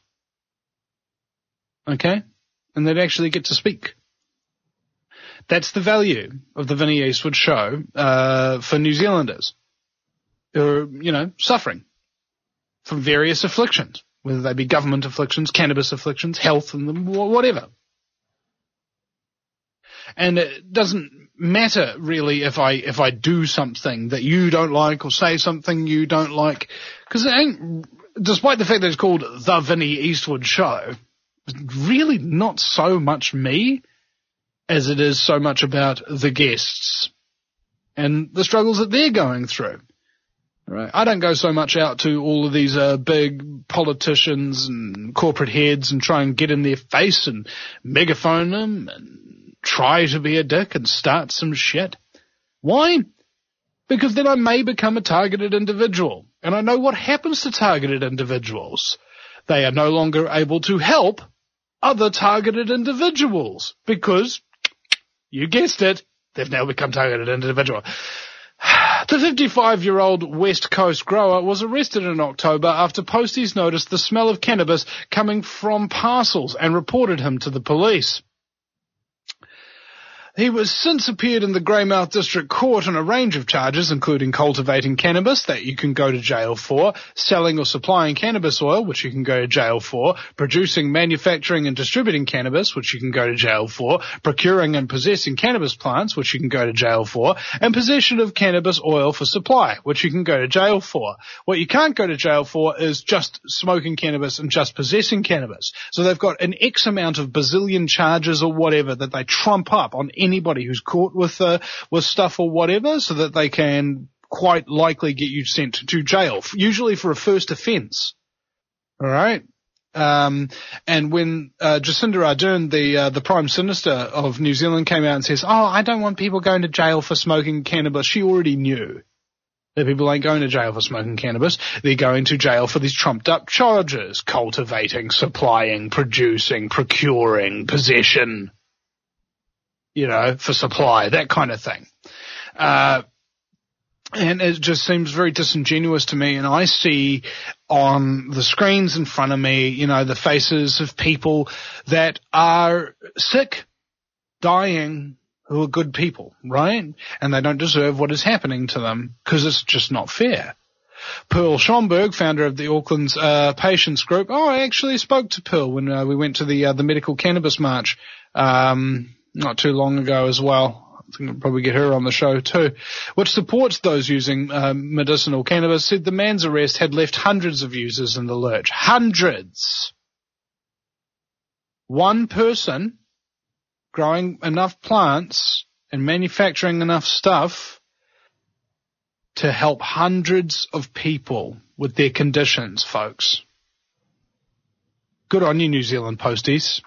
Okay? And they'd actually get to speak. That's the value of the Vinnie Eastwood show for New Zealanders who are, you know, suffering from various afflictions, whether they be government afflictions, cannabis afflictions, health, and whatever. And it doesn't matter really if I do something that you don't like or say something you don't like, because it ain't, despite the fact that it's called The Vinnie Eastwood Show, it's really not so much me as it is so much about the guests and the struggles that they're going through. Right. I don't go so much out to all of these big politicians and corporate heads and try and get in their face and megaphone them and try to be a dick and start some shit. Why? Because then I may become a targeted individual. And I know what happens to targeted individuals. They are no longer able to help other targeted individuals because, you guessed it, they've now become targeted individual. The 55-year-old West Coast grower was arrested in October after posties noticed the smell of cannabis coming from parcels and reported him to the police. He was since appeared in the Greymouth District Court on a range of charges, including cultivating cannabis, that you can go to jail for, selling or supplying cannabis oil, which you can go to jail for, producing, manufacturing and distributing cannabis, which you can go to jail for, procuring and possessing cannabis plants, which you can go to jail for, and possession of cannabis oil for supply, which you can go to jail for. What you can't go to jail for is just smoking cannabis and just possessing cannabis. So they've got an X amount of bazillion charges or whatever that they trump up on anybody who's caught with stuff or whatever, so that they can quite likely get you sent to jail, usually for a first offence. All right. And when Jacinda Ardern, the Prime Minister of New Zealand, came out and says, "Oh, I don't want people going to jail for smoking cannabis," she already knew that people ain't going to jail for smoking cannabis. They're going to jail for these trumped-up charges: cultivating, supplying, producing, procuring, possession. You know, for supply, that kind of thing. And it just seems very disingenuous to me. And I see on the screens in front of me, you know, the faces of people that are sick, dying, who are good people, right? And they don't deserve what is happening to them because it's just not fair. Pearl Schomburg, founder of the Auckland's Patients Group. Oh, I actually spoke to Pearl when we went to the medical cannabis march not too long ago as well. I think I'll probably get her on the show too, which supports those using medicinal cannabis. Said the man's arrest had left hundreds of users in the lurch. Hundreds. One person growing enough plants and manufacturing enough stuff to help hundreds of people with their conditions, folks. Good on you, New Zealand posties.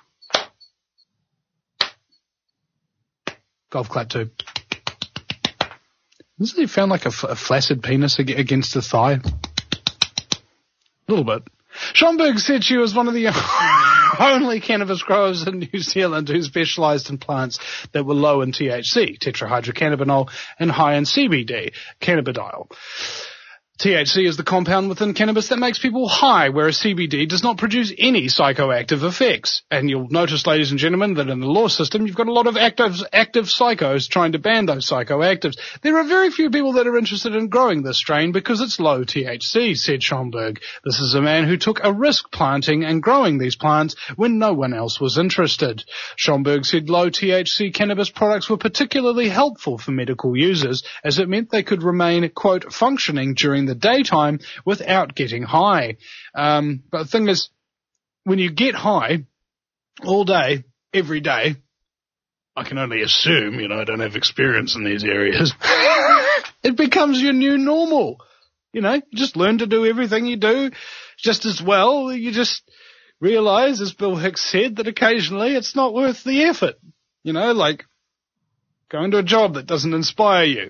Golf clap too. Doesn't he sound like a flaccid penis against the thigh? A little bit. Schomburg said she was one of the only cannabis growers in New Zealand who specialised in plants that were low in THC, tetrahydrocannabinol, and high in CBD, cannabidiol. THC is the compound within cannabis that makes people high, whereas CBD does not produce any psychoactive effects. And you'll notice, ladies and gentlemen, that in the law system, you've got a lot of active psychos trying to ban those psychoactives. There are very few people that are interested in growing this strain because it's low THC, said Schomburg. This is a man who took a risk planting and growing these plants when no one else was interested. Schomburg said low THC cannabis products were particularly helpful for medical users, as it meant they could remain, quote, functioning during the daytime without getting high. But the thing is, when you get high all day, every day, I can only assume, you know, I don't have experience in these areas, it becomes your new normal. You know, you just learn to do everything you do just as well. You just realize, as Bill Hicks said, that occasionally it's not worth the effort. You know, like going to a job that doesn't inspire you.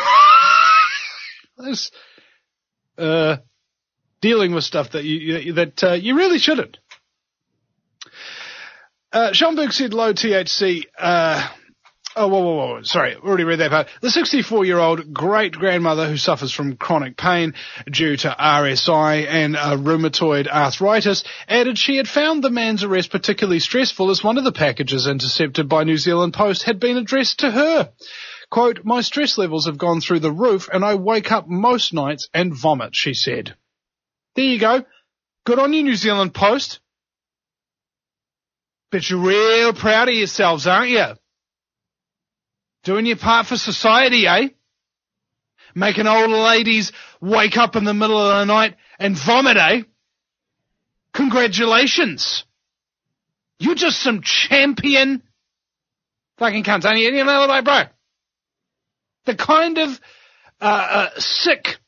There's dealing with stuff that you really shouldn't. Schomburg said low THC. Sorry, already read that part. The 64-year-old great-grandmother who suffers from chronic pain due to RSI and rheumatoid arthritis added she had found the man's arrest particularly stressful as one of the packages intercepted by New Zealand Post had been addressed to her. Quote, "My stress levels have gone through the roof and I wake up most nights and vomit," she said. There you go. Good on you, New Zealand Post. Bet you're real proud of yourselves, aren't you? Doing your part for society, eh? Making old ladies wake up in the middle of the night and vomit, eh? Congratulations. You're just some champion fucking cunts. And you know, like, bro, the kind of sick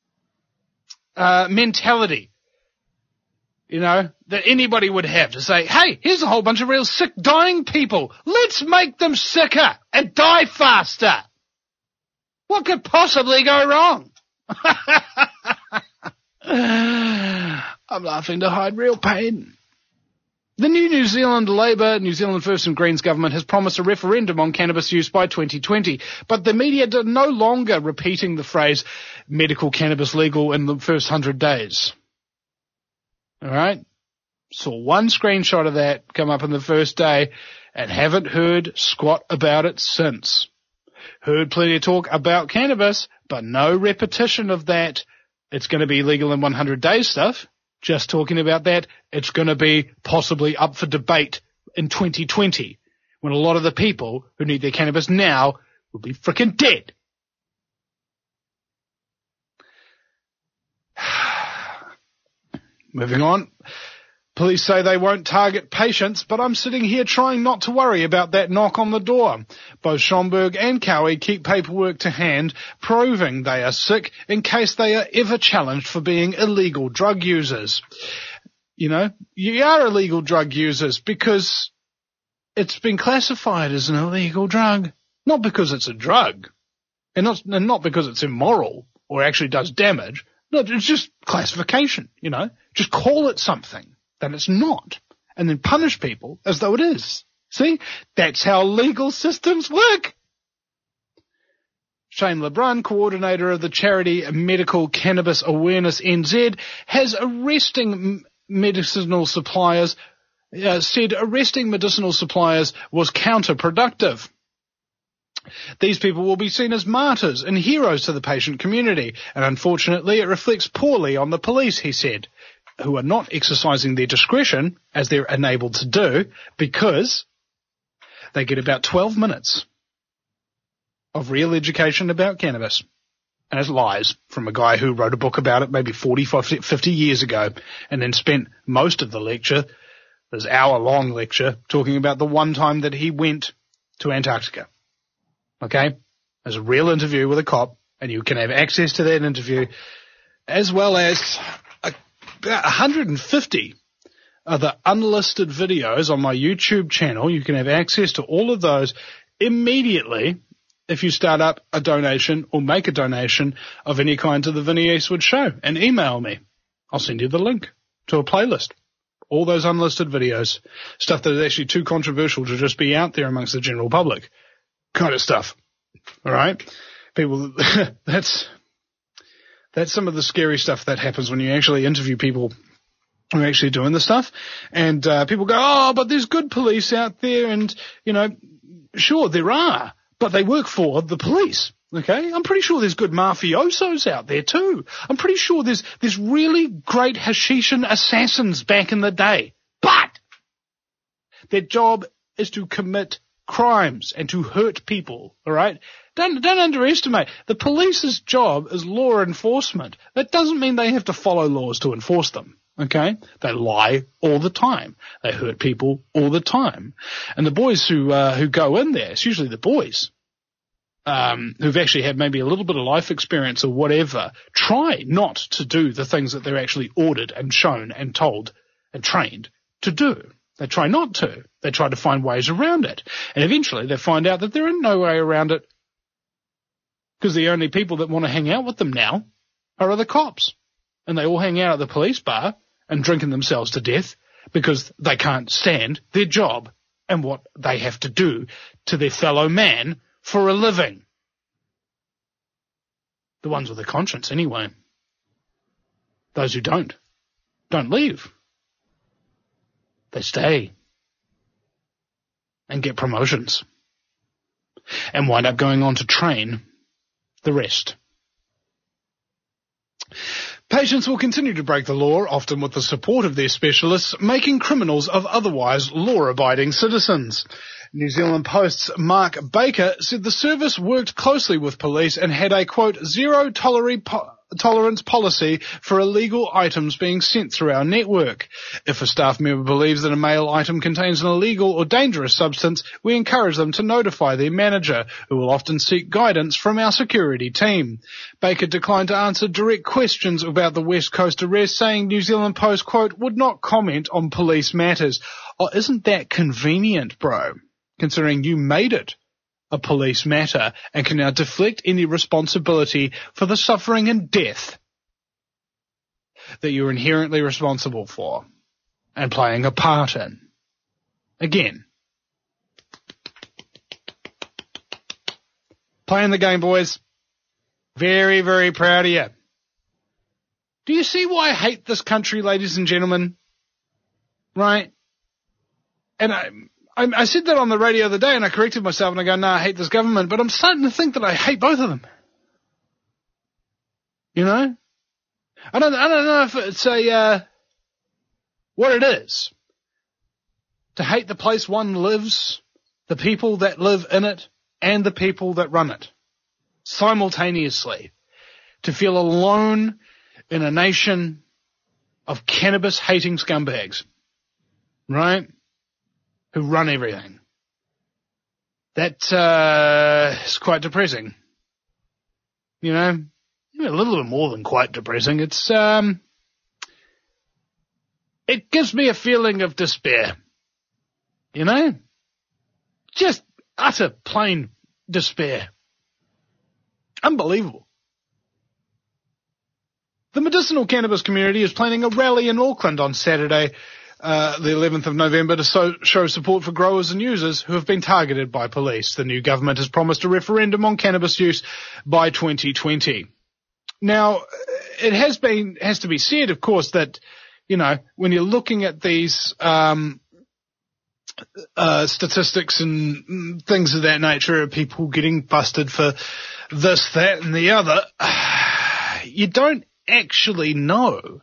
mentality, you know, that anybody would have to say, hey, here's a whole bunch of real sick, dying people. Let's make them sicker and die faster. What could possibly go wrong? I'm laughing to hide real pain. The new New Zealand Labour, New Zealand First and Greens government has promised a referendum on cannabis use by 2020, but the media are no longer repeating the phrase medical cannabis legal in the first 100 days. All right? Saw one screenshot of that come up in the first day and haven't heard squat about it since. Heard plenty of talk about cannabis, but no repetition of that. It's going to be legal in 100 days stuff. Just talking about that, it's going to be possibly up for debate in 2020, when a lot of the people who need their cannabis now will be frickin' dead. Moving on. Police say they won't target patients, but I'm sitting here trying not to worry about that knock on the door. Both Schomburg and Cowie keep paperwork to hand, proving they are sick in case they are ever challenged for being illegal drug users. You know, you are illegal drug users because it's been classified as an illegal drug, not because it's a drug, and not because it's immoral or actually does damage. No, it's just classification, you know. Just call it something that it's not, and then punish people as though it is. See? That's how legal systems work. Shane LeBrun, coordinator of the charity Medical Cannabis Awareness NZ, has said arresting medicinal suppliers was counterproductive. These people will be seen as martyrs and heroes to the patient community, and unfortunately it reflects poorly on the police, he said, who are not exercising their discretion, as they're enabled to do, because they get about 12 minutes of real education about cannabis. And it's lies from a guy who wrote a book about it maybe 40, 50 years ago, and then spent most of the lecture, this hour-long lecture, talking about the one time that he went to Antarctica. Okay? There's a real interview with a cop, and you can have access to that interview, as well as about 150 other unlisted videos on my YouTube channel. You can have access to all of those immediately if you start up a donation or make a donation of any kind to the Vinnie Eastwood Show, and email me. I'll send you the link to a playlist. All those unlisted videos, stuff that is actually too controversial to just be out there amongst the general public kind of stuff. All right? People, that's some of the scary stuff that happens when you actually interview people who are actually doing the stuff. And people go, oh, but there's good police out there. And, you know, sure, there are, but they work for the police. Okay? I'm pretty sure there's good mafiosos out there too. I'm pretty sure there's really great Hashishan assassins back in the day. But their job is to commit crimes and to hurt people. All right? Don't underestimate. The police's job is law enforcement. That doesn't mean they have to follow laws to enforce them. Okay? They lie all the time. They hurt people all the time. And the boys who go in there, it's usually the boys, who've actually had maybe a little bit of life experience or whatever, try not to do the things that they're actually ordered and shown and told and trained to do. They try not to. They try to find ways around it. And eventually they find out that there is no way around it, because the only people that want to hang out with them now are other cops. And they all hang out at the police bar and drinking themselves to death because they can't stand their job and what they have to do to their fellow man for a living. The ones with a conscience, anyway. Those who don't leave. They stay and get promotions and wind up going on to train the rest. Patients will continue to break the law, often with the support of their specialists, making criminals of otherwise law-abiding citizens. New Zealand Post's Mark Baker said the service worked closely with police and had a, quote, zero tolerance policy for illegal items being sent through our network. If a staff member believes that a mail item contains an illegal or dangerous substance, we encourage them to notify their manager, who will often seek guidance from our security team. Baker declined to answer direct questions about the West Coast arrest, saying New Zealand Post, quote, would not comment on police matters. Oh, isn't that convenient, bro? Considering you made it a police matter and can now deflect any responsibility for the suffering and death that you're inherently responsible for and playing a part in. Again, playing the game, boys. Very, very proud of you. Do you see why I hate this country, ladies and gentlemen? Right? And I said that on the radio the other day, and I corrected myself, and I go, no, I hate this government, but I'm starting to think that I hate both of them. You know? I don't know if it's what it is. To hate the place one lives, the people that live in it, and the people that run it. Simultaneously. To feel alone in a nation of cannabis-hating scumbags. Right? Who run everything. That is quite depressing. You know, a little bit more than quite depressing. It's it gives me a feeling of despair. You know? Just utter plain despair. Unbelievable. The medicinal cannabis community is planning a rally in Auckland on Saturday, the 11th of November, to show support for growers and users who have been targeted by police. The new government has promised a referendum on cannabis use by 2020. Now, it has to be said, of course, that, you know, when you're looking at these statistics and things of that nature, of people getting busted for this, that, and the other, you don't actually know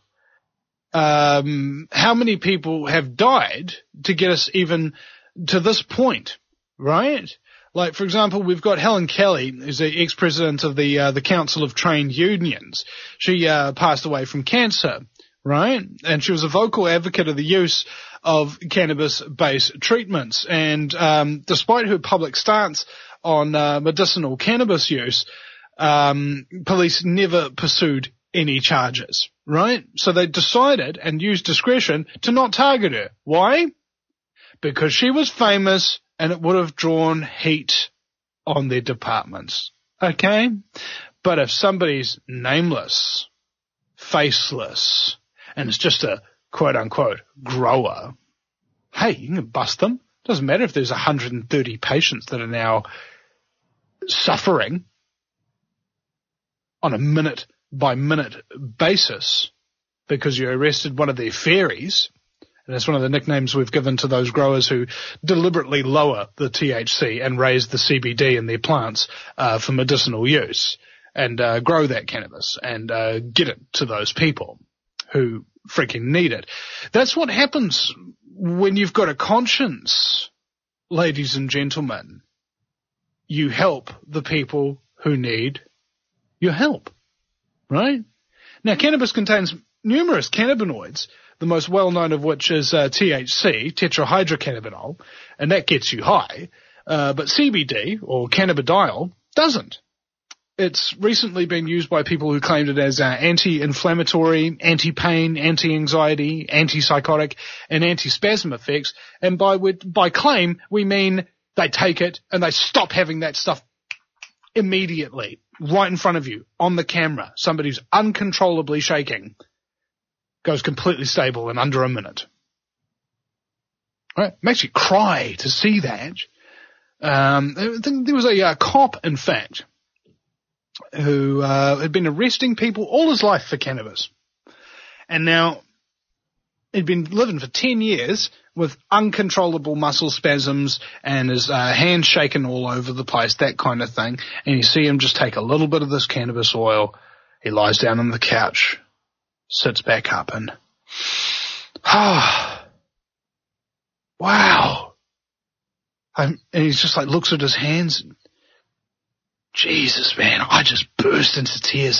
how many people have died to get us even to this point, right? Like, for example, we've got Helen Kelly, who's the ex-president of the Council of Trade Unions. She passed away from cancer, right? And she was a vocal advocate of the use of cannabis-based treatments. And despite her public stance on medicinal cannabis use, police never pursued any charges, right? So they decided and used discretion to not target her. Why? Because she was famous and it would have drawn heat on their departments. Okay? But if somebody's nameless, faceless, and it's just a quote-unquote grower, hey, you can bust them. Doesn't matter if there's 130 patients that are now suffering on a minute-by-minute basis because you arrested one of their fairies. And that's one of the nicknames we've given to those growers who deliberately lower the THC and raise the CBD in their plants for medicinal use and grow that cannabis and get it to those people who freaking need it. That's what happens when you've got a conscience, ladies and gentlemen. You help the people who need your help, right? Now, cannabis contains numerous cannabinoids, the most well-known of which is THC, tetrahydrocannabinol, and that gets you high. But CBD, or cannabidiol, doesn't. It's recently been used by people who claimed it as anti-inflammatory, anti-pain, anti-anxiety, antipsychotic, and anti-spasm effects. And by claim, we mean they take it and they stop having that stuff immediately, right in front of you, on the camera. Somebody who's uncontrollably shaking goes completely stable in under a minute. Right? It makes you cry to see that. There was a cop, in fact, who had been arresting people all his life for cannabis. And now he'd been living for 10 years with uncontrollable muscle spasms and his hands shaking all over the place, that kind of thing. And you see him just take a little bit of this cannabis oil. He lies down on the couch sits back up and, wow. And he's just like, looks at his hands. And, Jesus, man, I just burst into tears.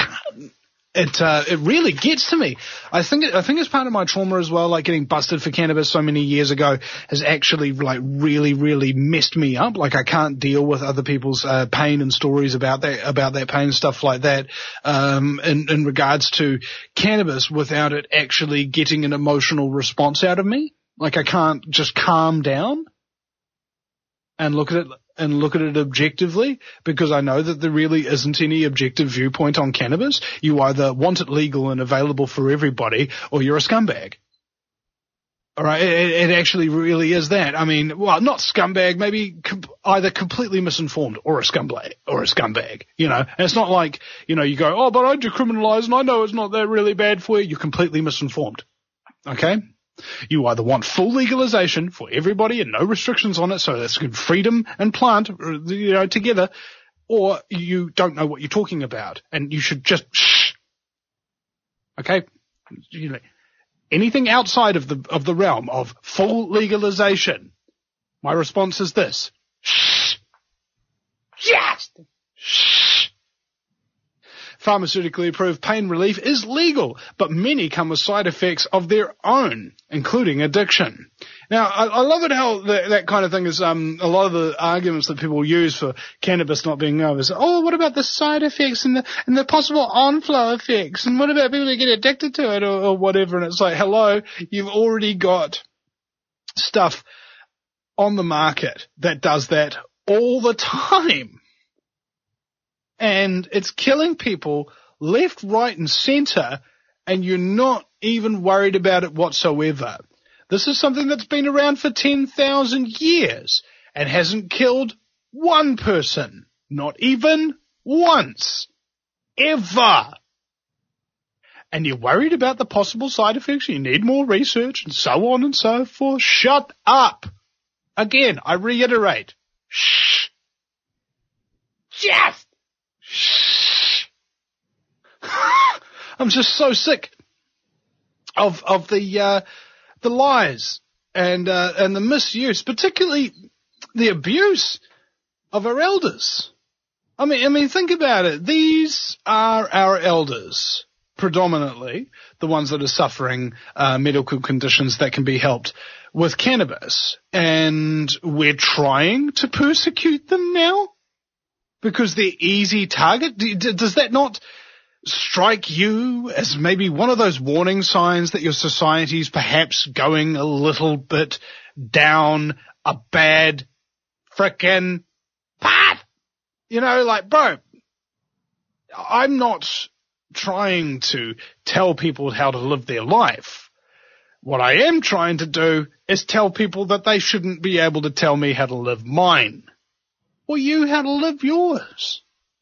It really gets to me. I think it's part of my trauma as well, like getting busted for cannabis so many years ago has actually like really, really messed me up. Like I can't deal with other people's pain and stories about that pain and stuff like that in regards to cannabis without it actually getting an emotional response out of me. Like I can't just calm down and look at it objectively, because I know that there really isn't any objective viewpoint on cannabis. You either want it legal and available for everybody, or you're a scumbag. All right, it actually really is that. I mean, well, not scumbag, maybe either completely misinformed or a scumbag. You know, and it's not like, you know, you go, oh, but I decriminalize and I know it's not that really bad for you. You're completely misinformed. Okay. You either want full legalization for everybody and no restrictions on it, so that's freedom and plant, you know, together, or you don't know what you're talking about, and you should just shh. Okay, you know, anything outside of the realm of full legalization, my response is this: shh, just shh. Pharmaceutically approved pain relief is legal, but many come with side effects of their own, including addiction. Now, I love it how that kind of thing is, a lot of the arguments that people use for cannabis not being known is, oh, what about the side effects and the possible on-flow effects? And what about people who get addicted to it or whatever? And it's like, hello, you've already got stuff on the market that does that all the time. And it's killing people left, right, and center, and you're not even worried about it whatsoever. This is something that's been around for 10,000 years and hasn't killed one person, not even once, ever. And you're worried about the possible side effects, you need more research, and so on and so forth. Shut up. Again, I reiterate. Shh. Just. Shh. I'm just so sick of the lies and the misuse, particularly the abuse of our elders. I mean, think about it. These are our elders, predominantly the ones that are suffering medical conditions that can be helped with cannabis, and we're trying to persecute them now because they're easy target. Does that not strike you as maybe one of those warning signs that your society's perhaps going a little bit down a bad frickin' path? You know, like, bro, I'm not trying to tell people how to live their life. What I am trying to do is tell people that they shouldn't be able to tell me how to live mine, or you how to live yours.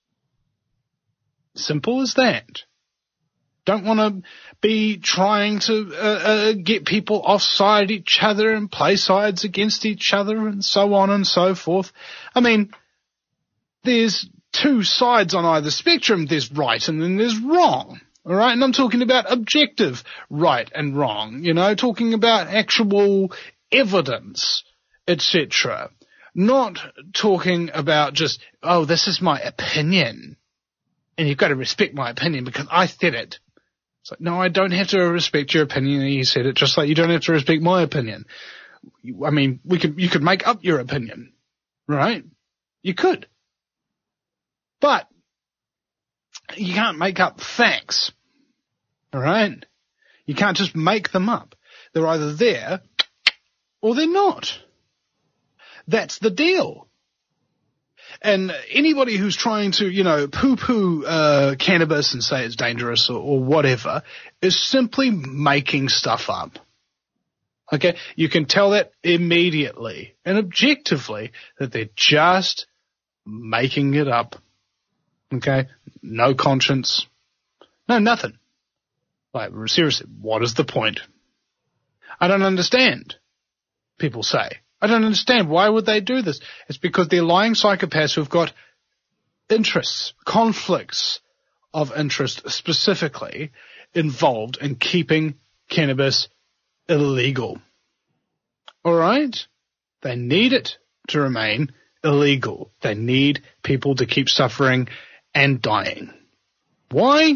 Simple as that. Don't want to be trying to get people offside each other and play sides against each other and so on and so forth. I mean, there's two sides on either spectrum. There's right and then there's wrong. All right, and I'm talking about objective right and wrong, you know, talking about actual evidence, etc. Not talking about just, oh, this is my opinion, and you've got to respect my opinion because I said it. It's like, no, I don't have to respect your opinion, and you said it, just like you don't have to respect my opinion. I mean, you could make up your opinion, right? You could. But you can't make up facts, all right? You can't just make them up. They're either there or they're not. That's the deal. And anybody who's trying to, you know, poo-poo cannabis and say it's dangerous or whatever is simply making stuff up. Okay? You can tell that immediately and objectively that they're just making it up. Okay? No conscience. No, nothing. Like, seriously, what is the point? I don't understand, people say. I don't understand. Why would they do this? It's because they're lying psychopaths who've got interests, conflicts of interest specifically involved in keeping cannabis illegal. All right? They need it to remain illegal. They need people to keep suffering and dying. Why?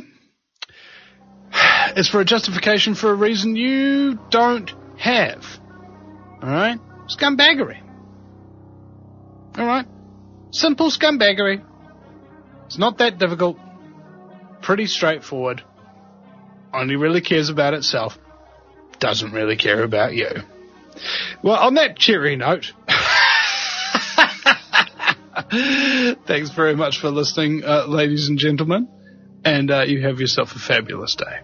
It's for a justification for a reason you don't have. All right? Scumbaggery. All right? Simple scumbaggery. It's not that difficult. Pretty straightforward. Only really cares about itself. Doesn't really care about you. Well, on that cheery note, thanks very much for listening, ladies and gentlemen, and you have yourself a fabulous day.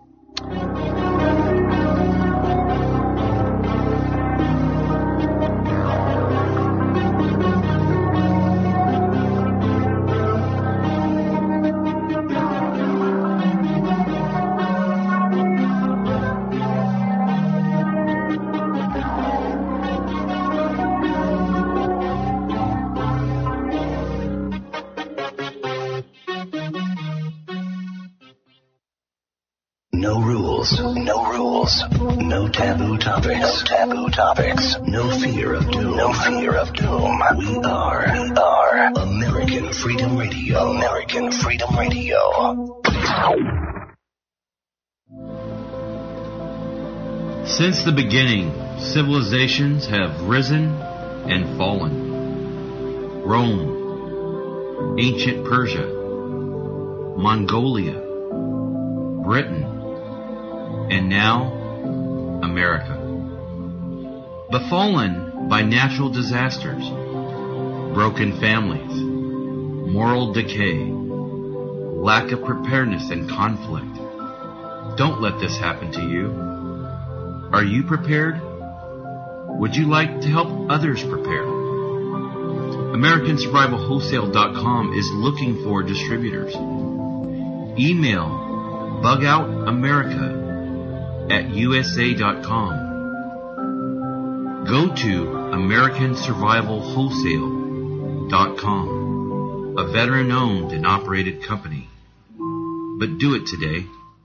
No rules, no taboo topics, no fear of doom, We are American Freedom Radio. Since the beginning, civilizations have risen and fallen. Rome, ancient Persia, Mongolia, Britain, and now America. Befallen by natural disasters, broken families, moral decay, lack of preparedness and conflict. Don't let this happen to you. Are you prepared? Would you like to help others prepare? AmericanSurvivalWholesale.com is looking for distributors. Email bugoutamerica@usa.com. Go to AmericanSurvivalWholesale.com, a veteran-owned and operated company. But do it today.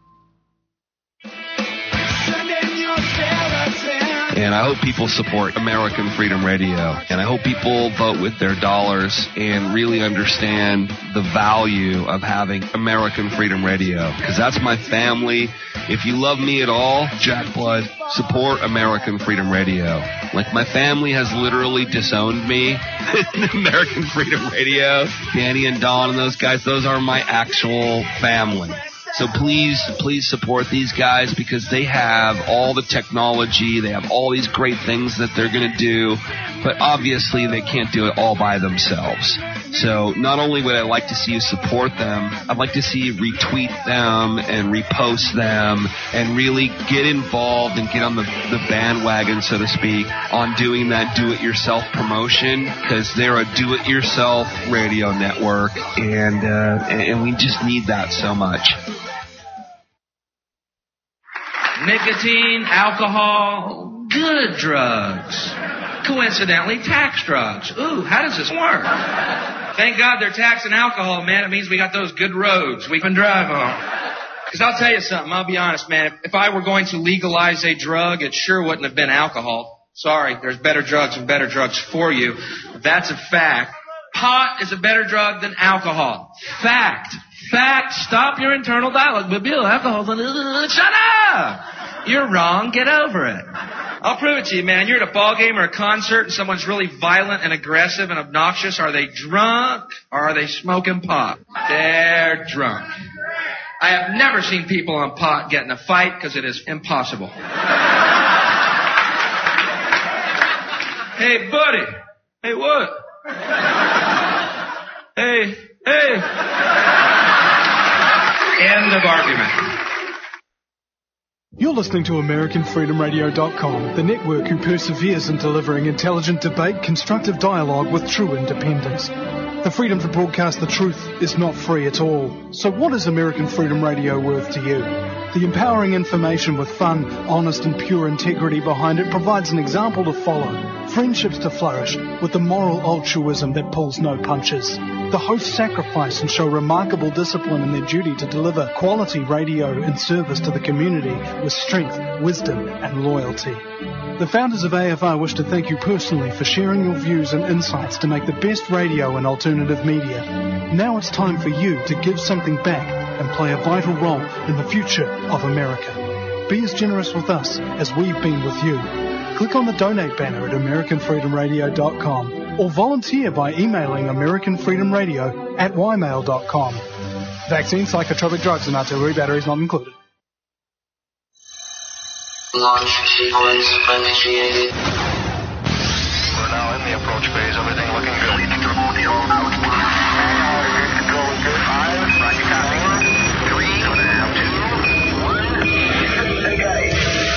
And I hope people support American Freedom Radio. And I hope people vote with their dollars and really understand the value of having American Freedom Radio. Because that's my family. If you love me at all, Jack Blood, support American Freedom Radio. Like, my family has literally disowned me. American Freedom Radio, Danny and Don and those guys, those are my actual family. So please support these guys because they have all the technology. They have all these great things that they're going to do. But obviously they can't do it all by themselves. So not only would I like to see you support them, I'd like to see you retweet them and repost them and really get involved and get on the bandwagon, so to speak, on doing that do-it-yourself promotion, because they're a do-it-yourself radio network, and we just need that so much. Nicotine, alcohol, good drugs. Coincidentally, tax drugs. Ooh, how does this work? Thank God they're taxing alcohol, man. It means we got those good roads we can drive on. Because I'll tell you something, I'll be honest, man. If I were going to legalize a drug, it sure wouldn't have been alcohol. Sorry, there's better drugs and better drugs for you. That's a fact. Pot is a better drug than alcohol. Fact. Stop your internal dialogue. But Bill, alcohol's shut up! You're wrong. Get over it. I'll prove it to you, man. You're at a ball game or a concert and someone's really violent and aggressive and obnoxious. Are they drunk or are they smoking pot? They're drunk. I have never seen people on pot get in a fight because it is impossible. Hey, buddy. Hey, what? Hey. End of argument. You're listening to AmericanFreedomRadio.com, the network who perseveres in delivering intelligent debate, constructive dialogue with true independence. The freedom to broadcast the truth is not free at all. So what is American Freedom Radio worth to you? The empowering information with fun, honest and pure integrity behind it provides an example to follow. friendships to flourish with the moral altruism that pulls no punches. The hosts sacrifice and show remarkable discipline in their duty to deliver quality radio in service to the community with strength, wisdom, and loyalty. The founders of AFR wish to thank you personally for sharing your views and insights to make the best radio and alternative media. Now it's time for you to give something back and play a vital role in the future of America. Be as generous with us as we've been with you. Click on the donate banner at AmericanFreedomRadio.com or volunteer by emailing AmericanFreedomRadio@ymail.com. Vaccine, psychotropic drugs, and artillery batteries not included. Launch sequence initiated. We're now in the approach phase. Everything looking good. Control is good. 5. Roger, copy. 3. 2. 1. Okay.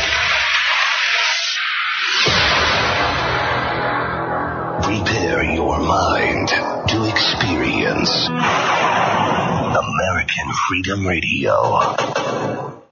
Prepare your mind to experience American Freedom Radio.